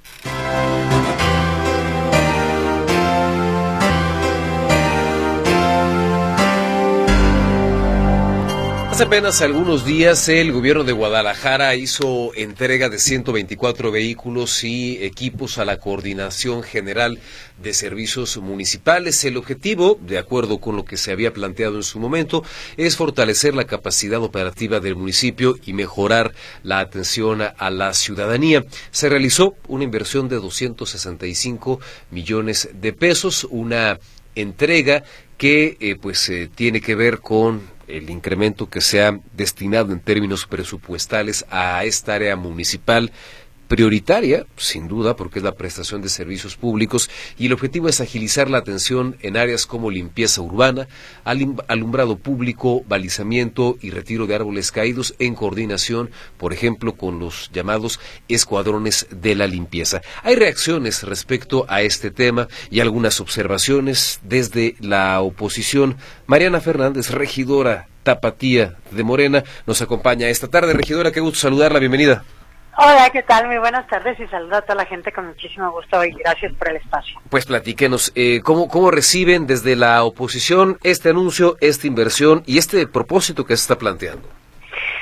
Hace apenas algunos días el gobierno de Guadalajara hizo entrega de 124 vehículos y equipos a la Coordinación General de Servicios Municipales. El objetivo, de acuerdo con lo que se había planteado en su momento, es fortalecer la capacidad operativa del municipio y mejorar la atención a la ciudadanía. Se realizó una inversión de 265 millones de pesos, una entrega que tiene que ver con el incremento que se ha destinado en términos presupuestales a esta área municipal prioritaria, sin duda, porque es la prestación de servicios públicos, y el objetivo es agilizar la atención en áreas como limpieza urbana, alumbrado público, balizamiento y retiro de árboles caídos, en coordinación, por ejemplo, con los llamados escuadrones de la limpieza. Hay reacciones respecto a este tema y algunas observaciones desde la oposición. Mariana Fernández, regidora tapatía de Morena, nos acompaña esta tarde. Regidora, qué gusto saludarla, bienvenida. Hola, ¿qué tal? Muy buenas tardes y saludo a toda la gente con muchísimo gusto y gracias por el espacio. Pues platíquenos, ¿cómo reciben desde la oposición este anuncio, esta inversión y este propósito que se está planteando?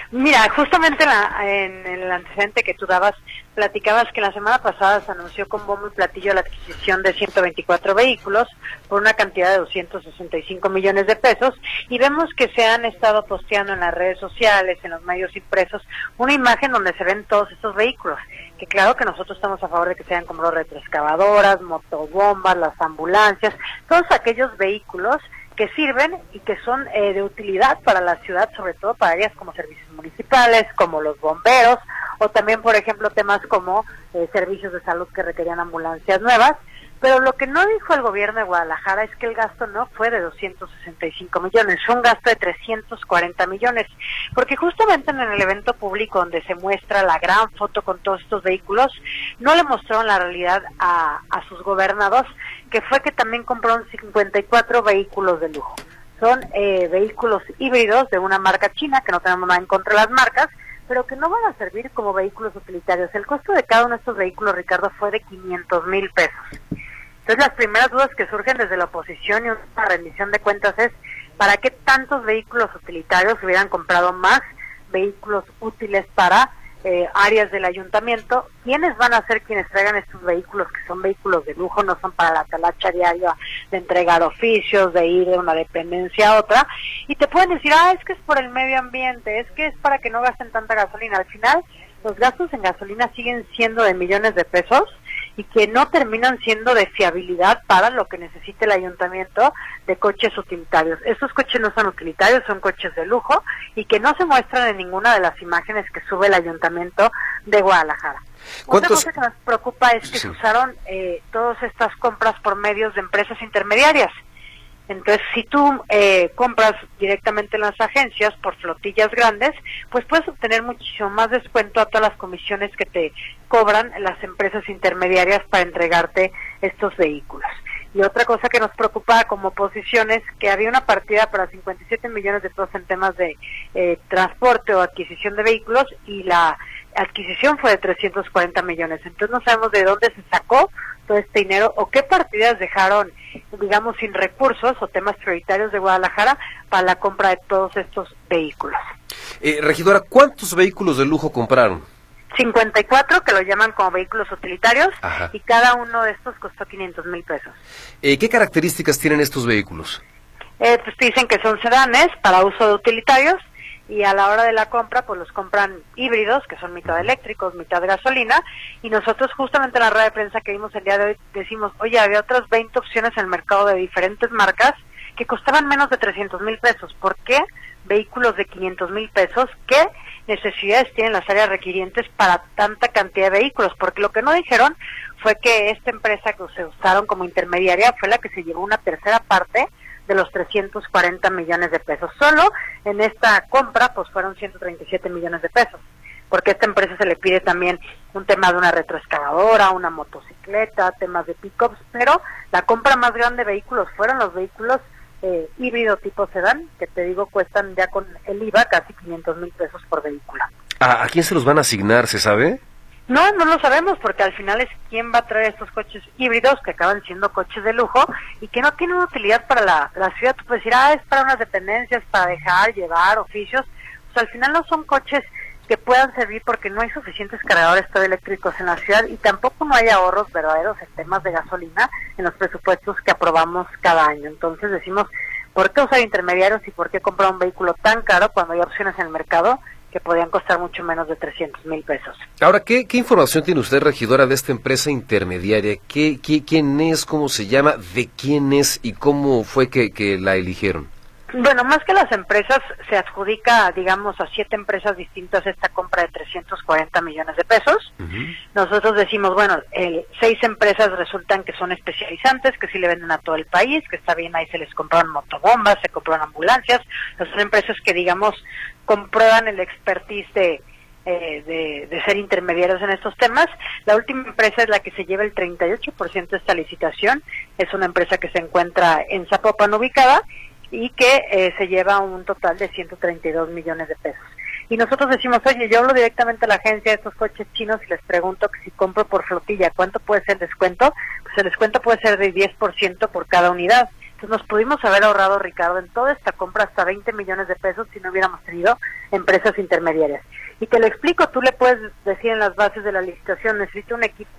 Mira, justamente en el antecedente que tú dabas, platicabas que la semana pasada se anunció con bombo y platillo la adquisición de 124 vehículos por una cantidad de 265 millones de pesos, y vemos que se han estado posteando en las redes sociales, en los medios impresos, una imagen donde se ven todos estos vehículos, que claro que nosotros estamos a favor de que sean como los retroexcavadoras, motobombas, las ambulancias, todos aquellos vehículos que sirven y que son de utilidad para la ciudad, sobre todo para áreas como servicios municipales, como los bomberos, o también, por ejemplo, temas como servicios de salud que requerían ambulancias nuevas. Pero lo que no dijo el gobierno de Guadalajara es que el gasto no fue de 265 millones, fue un gasto de 340 millones, porque justamente en el evento público donde se muestra la gran foto con todos estos vehículos, no le mostraron la realidad a sus gobernados, que fue que también compraron 54 vehículos de lujo. Son vehículos híbridos de una marca china, que no tenemos nada en contra de las marcas, pero que no van a servir como vehículos utilitarios. El costo de cada uno de estos vehículos, Ricardo, fue de 500,000 pesos. Entonces, las primeras dudas que surgen desde la oposición y una rendición de cuentas es, ¿para qué tantos vehículos utilitarios hubieran comprado más vehículos útiles para áreas del ayuntamiento? ¿Quiénes van a ser quienes traigan estos vehículos, que son vehículos de lujo, no son para la talacha diaria de entregar oficios, de ir de una dependencia a otra? Y te pueden decir, es que es por el medio ambiente, es que es para que no gasten tanta gasolina. Al final, los gastos en gasolina siguen siendo de millones de pesos, y que no terminan siendo de fiabilidad para lo que necesita el ayuntamiento de coches utilitarios. Estos coches no son utilitarios, son coches de lujo, y que no se muestran en ninguna de las imágenes que sube el ayuntamiento de Guadalajara. Otra cosa que nos preocupa es que se usaron todas estas compras por medios de empresas intermediarias. Entonces, si tú compras directamente en las agencias por flotillas grandes, pues puedes obtener muchísimo más descuento a todas las comisiones que te cobran las empresas intermediarias para entregarte estos vehículos. Y otra cosa que nos preocupa como oposición es que había una partida para 57 millones de pesos en temas de transporte o adquisición de vehículos, y la adquisición fue de 340 millones. Entonces no sabemos de dónde se sacó todo este dinero o qué partidas dejaron, digamos, sin recursos o temas prioritarios de Guadalajara para la compra de todos estos vehículos. Regidora, ¿cuántos vehículos de lujo compraron? 54, que lo llaman como vehículos utilitarios. Ajá. Y cada uno de estos costó 500,000 pesos. ¿Qué características tienen estos vehículos? Pues dicen que son sedanes para uso de utilitarios, y a la hora de la compra pues los compran híbridos, que son mitad eléctricos, mitad gasolina, y nosotros justamente en la rueda de prensa que vimos el día de hoy decimos, oye, había otras 20 opciones en el mercado de diferentes marcas que costaban menos de 300,000 pesos. ¿Por qué vehículos de 500,000 pesos? ¿Qué necesidades tienen las áreas requirientes para tanta cantidad de vehículos? Porque lo que no dijeron fue que esta empresa que se usaron como intermediaria fue la que se llevó una tercera parte de los 340 millones de pesos. Solo en esta compra pues fueron 137 millones de pesos, porque a esta empresa se le pide también un tema de una retroexcavadora, una motocicleta, temas de pick-ups, pero la compra más grande de vehículos fueron los vehículos híbrido tipo sedán, que te digo cuestan ya con el IVA casi 500,000 pesos por vehículo. ¿A quién se los van a asignar, se sabe? No lo sabemos, porque al final es quién va a traer estos coches híbridos que acaban siendo coches de lujo y que no tienen utilidad para la ciudad. Tú puedes decir, es para unas dependencias, para dejar, llevar, oficios. Pues al final no son coches que puedan servir, porque no hay suficientes cargadores todavía eléctricos en la ciudad, y tampoco no hay ahorros verdaderos en temas de gasolina en los presupuestos que aprobamos cada año. Entonces decimos, ¿por qué usar intermediarios y por qué comprar un vehículo tan caro cuando hay opciones en el mercado que podían costar mucho menos de 300,000 pesos? Ahora, ¿qué información tiene usted, regidora, de esta empresa intermediaria? ¿Quién es, cómo se llama, de quién es y cómo fue que la eligieron? Bueno, más que las empresas, se adjudica, digamos, a 7 empresas distintas esta compra de 340 millones de pesos. Nosotros decimos, bueno, 6 empresas resultan que son especializantes, que sí le venden a todo el país, que está bien, ahí se les compraron motobombas, se compraron ambulancias. Son empresas que, digamos, comprueban el expertise de ser intermediarios en estos temas. La última empresa es la que se lleva el 38% de esta licitación. Es una empresa que se encuentra en Zapopan ubicada, y que se lleva un total de 132 millones de pesos. Y nosotros decimos, oye, yo hablo directamente a la agencia de estos coches chinos y les pregunto que si compro por flotilla, ¿cuánto puede ser el descuento? Pues el descuento puede ser de 10% por cada unidad. Entonces nos pudimos haber ahorrado, Ricardo, en toda esta compra hasta 20 millones de pesos si no hubiéramos tenido empresas intermediarias. Y te lo explico, tú le puedes decir en las bases de la licitación, necesito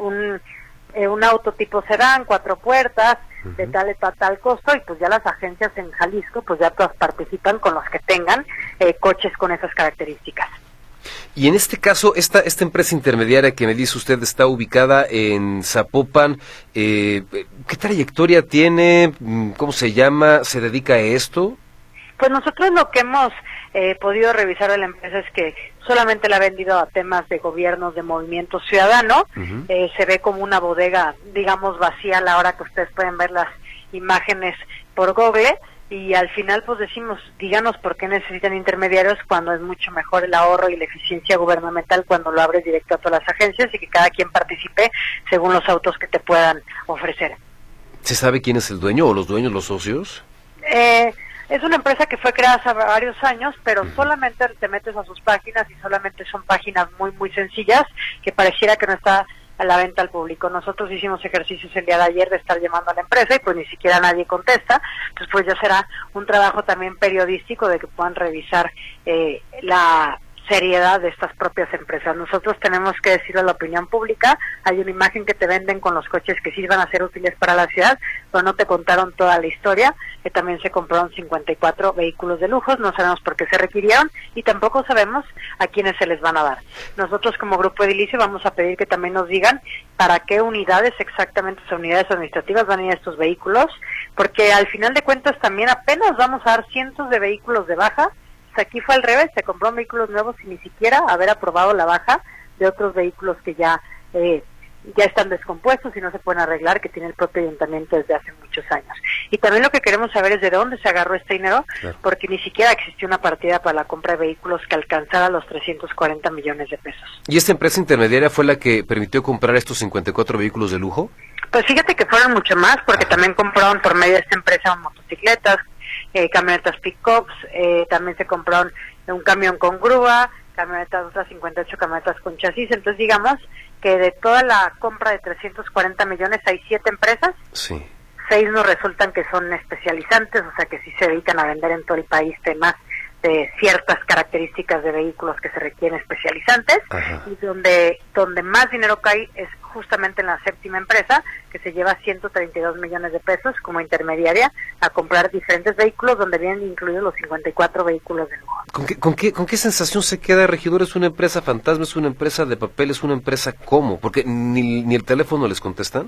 un auto tipo sedán, 4 puertas, de tal costo, y pues ya las agencias en Jalisco, pues ya todas participan con los que tengan coches con esas características. Y en este caso, esta empresa intermediaria que me dice usted está ubicada en Zapopan, ¿qué trayectoria tiene? ¿Cómo se llama? ¿Se dedica a esto? Pues nosotros lo que hemos podido revisar de la empresa es que solamente la ha vendido a temas de gobiernos de movimiento ciudadano. Se ve como una bodega, digamos, vacía a la hora que ustedes pueden ver las imágenes por Google, y al final pues decimos, díganos por qué necesitan intermediarios cuando es mucho mejor el ahorro y la eficiencia gubernamental cuando lo abres directo a todas las agencias y que cada quien participe según los autos que te puedan ofrecer. ¿Se sabe quién es el dueño o los dueños, los socios? Es una empresa que fue creada hace varios años, pero solamente te metes a sus páginas y solamente son páginas muy, muy sencillas que pareciera que no está a la venta al público. Nosotros hicimos ejercicios el día de ayer de estar llamando a la empresa y pues ni siquiera nadie contesta. Entonces pues ya será un trabajo también periodístico de que puedan revisar la seriedad de estas propias empresas. Nosotros tenemos que decirle a la opinión pública, hay una imagen que te venden con los coches que sí van a ser útiles para la ciudad, pero no te contaron toda la historia, que también se compraron 54 vehículos de lujo, no sabemos por qué se requirieron y tampoco sabemos a quiénes se les van a dar. Nosotros como Grupo Edilicio vamos a pedir que también nos digan para qué unidades exactamente, las unidades administrativas van a ir a estos vehículos, porque al final de cuentas también apenas vamos a dar cientos de vehículos de baja. Aquí fue al revés, se compró vehículos nuevos sin ni siquiera haber aprobado la baja de otros vehículos que ya están descompuestos y no se pueden arreglar, que tiene el propio ayuntamiento desde hace muchos años. Y también lo que queremos saber es de dónde se agarró este dinero, porque ni siquiera existió una partida para la compra de vehículos que alcanzara los 340 millones de pesos. ¿Y esta empresa intermediaria fue la que permitió comprar estos 54 vehículos de lujo? Pues fíjate que fueron mucho más, porque también compraron por medio de esta empresa motocicletas, camionetas pick-ups, también se compraron un camión con grúa, camionetas, otras 58 camionetas con chasis. Entonces digamos que de toda la compra de 340 millones hay 7 empresas, 6 nos resultan que son especializantes, o sea que sí se dedican a vender en todo el país temas de ciertas características de vehículos que se requieren especializantes. Y donde más dinero cae es justamente en la 7ª empresa, que se lleva 132 millones de pesos como intermediaria a comprar diferentes vehículos, donde vienen incluidos los 54 vehículos de lujo. ¿Con qué sensación se queda, regidor? ¿Es una empresa fantasma? ¿Es una empresa de papel? ¿Es una empresa cómo? Porque ni el teléfono les contestan.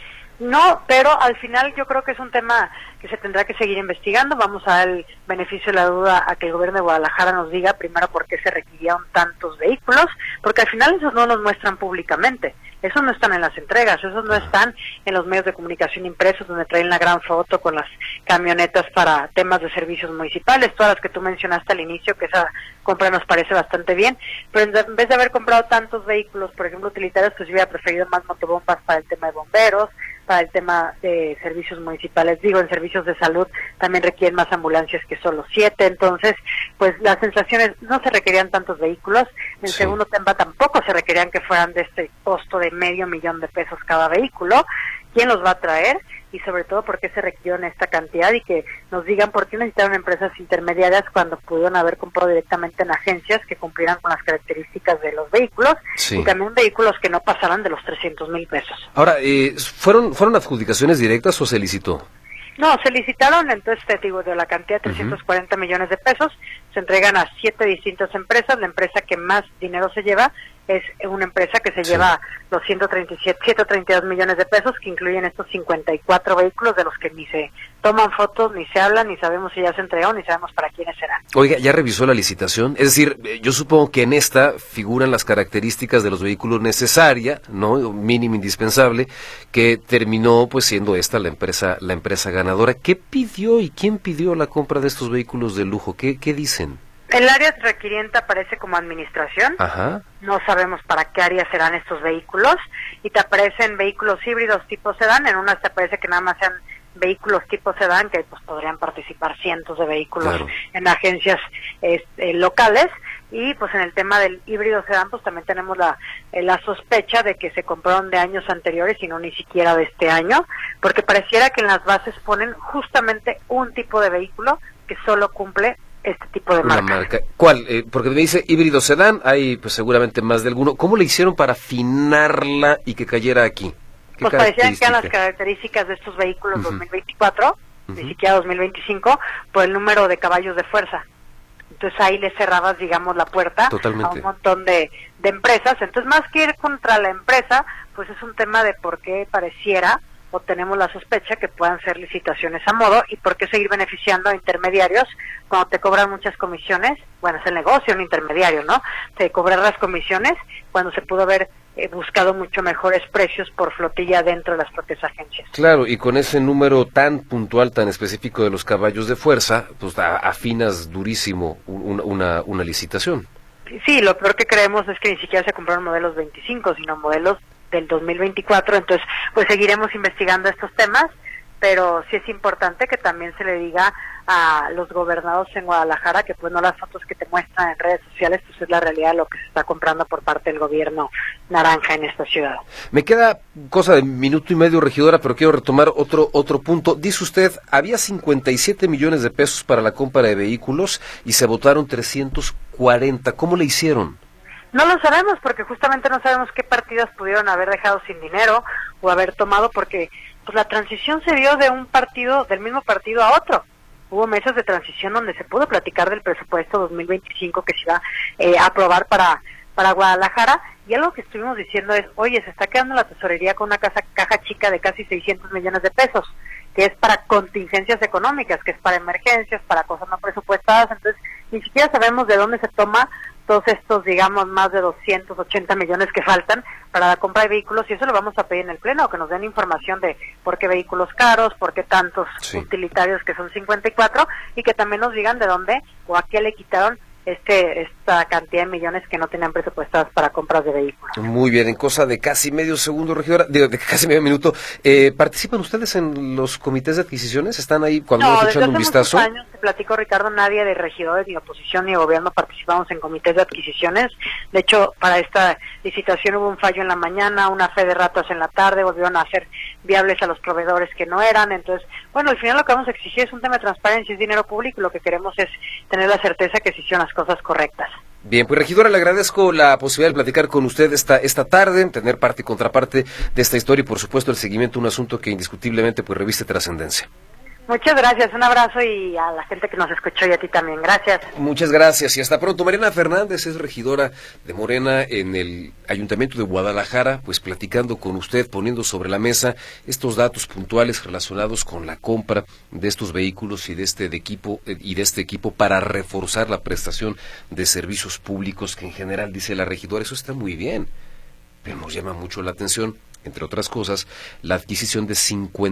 No, pero al final yo creo que es un tema que se tendrá que seguir investigando. Vamos a dar el beneficio de la duda a que el gobierno de Guadalajara nos diga primero por qué se requirieron tantos vehículos, porque al final esos no los muestran públicamente. Esos no están en las entregas, esos no están en los medios de comunicación impresos donde traen la gran foto con las camionetas para temas de servicios municipales, todas las que tú mencionaste al inicio, que esa compra nos parece bastante bien, pero en vez de haber comprado tantos vehículos, por ejemplo, utilitarios, pues yo hubiera preferido más motobombas para el tema de bomberos, para el tema de servicios municipales. Digo, en servicios de salud también requieren más ambulancias que solo 7, entonces, pues las sensaciones, no se requerían tantos vehículos. En segundo tema, tampoco se requerían que fueran de este costo de $500,000 de pesos cada vehículo. ¿Quién los va a traer? Y sobre todo, ¿por qué se requirieron esta cantidad? Y que nos digan por qué necesitaron empresas intermediarias cuando pudieron haber comprado directamente en agencias que cumplieran con las características de los vehículos, y también vehículos que no pasaran de los 300,000 pesos. Ahora, ¿fueron adjudicaciones directas o se licitó? No, se licitaron, entonces te digo, de la cantidad de 340 millones de pesos, se entregan a 7 distintas empresas. La empresa que más dinero se lleva es una empresa que se lleva los 132 millones de pesos, que incluyen estos 54 vehículos de los que ni se toman fotos, ni se hablan, ni sabemos si ya se entregaron, ni sabemos para quiénes serán. Oiga, ¿ya revisó la licitación? Es decir, yo supongo que en esta figuran las características de los vehículos necesarias, ¿no? Mínimo indispensable, que terminó pues siendo esta la empresa ganadora. ¿Qué pidió y quién pidió la compra de estos vehículos de lujo? ¿Qué dicen? El área requiriente aparece como administración. No sabemos para qué área serán estos vehículos, y te aparecen vehículos híbridos tipo sedán. En una te aparece que nada más sean vehículos tipo sedán, que pues podrían participar cientos de vehículos en agencias locales, Y pues en el tema del híbrido sedán, pues también tenemos la sospecha de que se compraron de años anteriores y no ni siquiera de este año, porque pareciera que en las bases ponen justamente un tipo de vehículo que solo cumple este tipo de marca. ¿Cuál? Porque me dice híbrido sedán, hay pues seguramente más de alguno. ¿Cómo le hicieron para afinarla y que cayera aquí? Pues parecían que eran las características de estos vehículos 2024, ni siquiera 2025, por el número de caballos de fuerza. Entonces ahí le cerrabas, digamos, la puerta a un montón de empresas. Entonces, más que ir contra la empresa, pues es un tema de por qué pareciera, o tenemos la sospecha, que puedan ser licitaciones a modo, y por qué seguir beneficiando a intermediarios cuando te cobran muchas comisiones. Bueno, es el negocio, un intermediario, ¿no? Te cobrar las comisiones cuando se pudo haber buscado mucho mejores precios por flotilla dentro de las propias agencias. Claro, y con ese número tan puntual, tan específico de los caballos de fuerza, pues afinas durísimo una licitación. Sí, lo peor que creemos es que ni siquiera se compraron modelos 25, sino modelos del 2024, entonces pues seguiremos investigando estos temas, pero sí es importante que también se le diga a los gobernados en Guadalajara que pues no las fotos que te muestran en redes sociales, pues es la realidad de lo que se está comprando por parte del gobierno naranja en esta ciudad. Me queda cosa de minuto y medio, regidora, pero quiero retomar otro punto. Dice usted, había 57 millones de pesos para la compra de vehículos y se votaron 340. ¿Cómo le hicieron? No lo sabemos, porque justamente no sabemos qué partidos pudieron haber dejado sin dinero o haber tomado, porque pues la transición se dio de un partido, del mismo partido a otro. Hubo mesas de transición donde se pudo platicar del presupuesto 2025 que se iba a aprobar para Guadalajara, y algo que estuvimos diciendo es, oye, se está quedando la tesorería con una caja chica de casi 600 millones de pesos, que es para contingencias económicas, que es para emergencias, para cosas no presupuestadas. Entonces ni siquiera sabemos de dónde se toma todos estos, digamos, más de 280 millones que faltan para la compra de vehículos, y eso lo vamos a pedir en el Pleno, que nos den información de por qué vehículos caros, por qué tantos utilitarios, que son 54, y que también nos digan de dónde o a qué le quitaron esta cantidad de millones que no tenían presupuestadas para compras de vehículos. Muy bien, en cosa de casi medio segundo, regidora, de casi medio minuto, ¿participan ustedes en los comités de adquisiciones? ¿Están ahí cuando vamos echando un vistazo? No, desde hace muchos años, te platico, Ricardo, nadie de regidores, ni oposición, ni gobierno participamos en comités de adquisiciones. De hecho, para esta licitación hubo un fallo en la mañana, una fe de ratas en la tarde, volvieron a hacer viables a los proveedores que no eran. Entonces, bueno, al final lo que vamos a exigir es un tema de transparencia, es dinero público, y lo que queremos es tener la certeza que se hicieron las cosas correctas. Bien, pues regidora, le agradezco la posibilidad de platicar con usted esta tarde, tener parte y contraparte de esta historia y por supuesto el seguimiento a un asunto que indiscutiblemente pues reviste trascendencia. Muchas gracias, un abrazo, y a la gente que nos escuchó y a ti también, gracias. Muchas gracias y hasta pronto. Mariana Fernández es regidora de Morena en el Ayuntamiento de Guadalajara, pues platicando con usted, poniendo sobre la mesa estos datos puntuales relacionados con la compra de estos vehículos y de este equipo para reforzar la prestación de servicios públicos, que en general, dice la regidora, eso está muy bien, pero nos llama mucho la atención, entre otras cosas, la adquisición de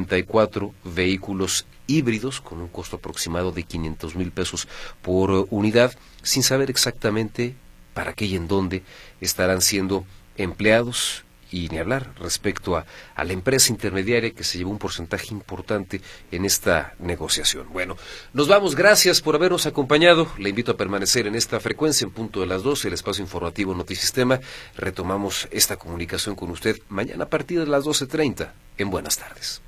54 vehículos híbridos con un costo aproximado de 500,000 pesos por unidad, sin saber exactamente para qué y en dónde estarán siendo empleados, y ni hablar respecto a la empresa intermediaria que se llevó un porcentaje importante en esta negociación. Bueno, nos vamos, gracias por habernos acompañado, le invito a permanecer en esta frecuencia en punto de las 12, el espacio informativo Notisistema. Retomamos esta comunicación con usted mañana a partir de las 12:30 en Buenas Tardes.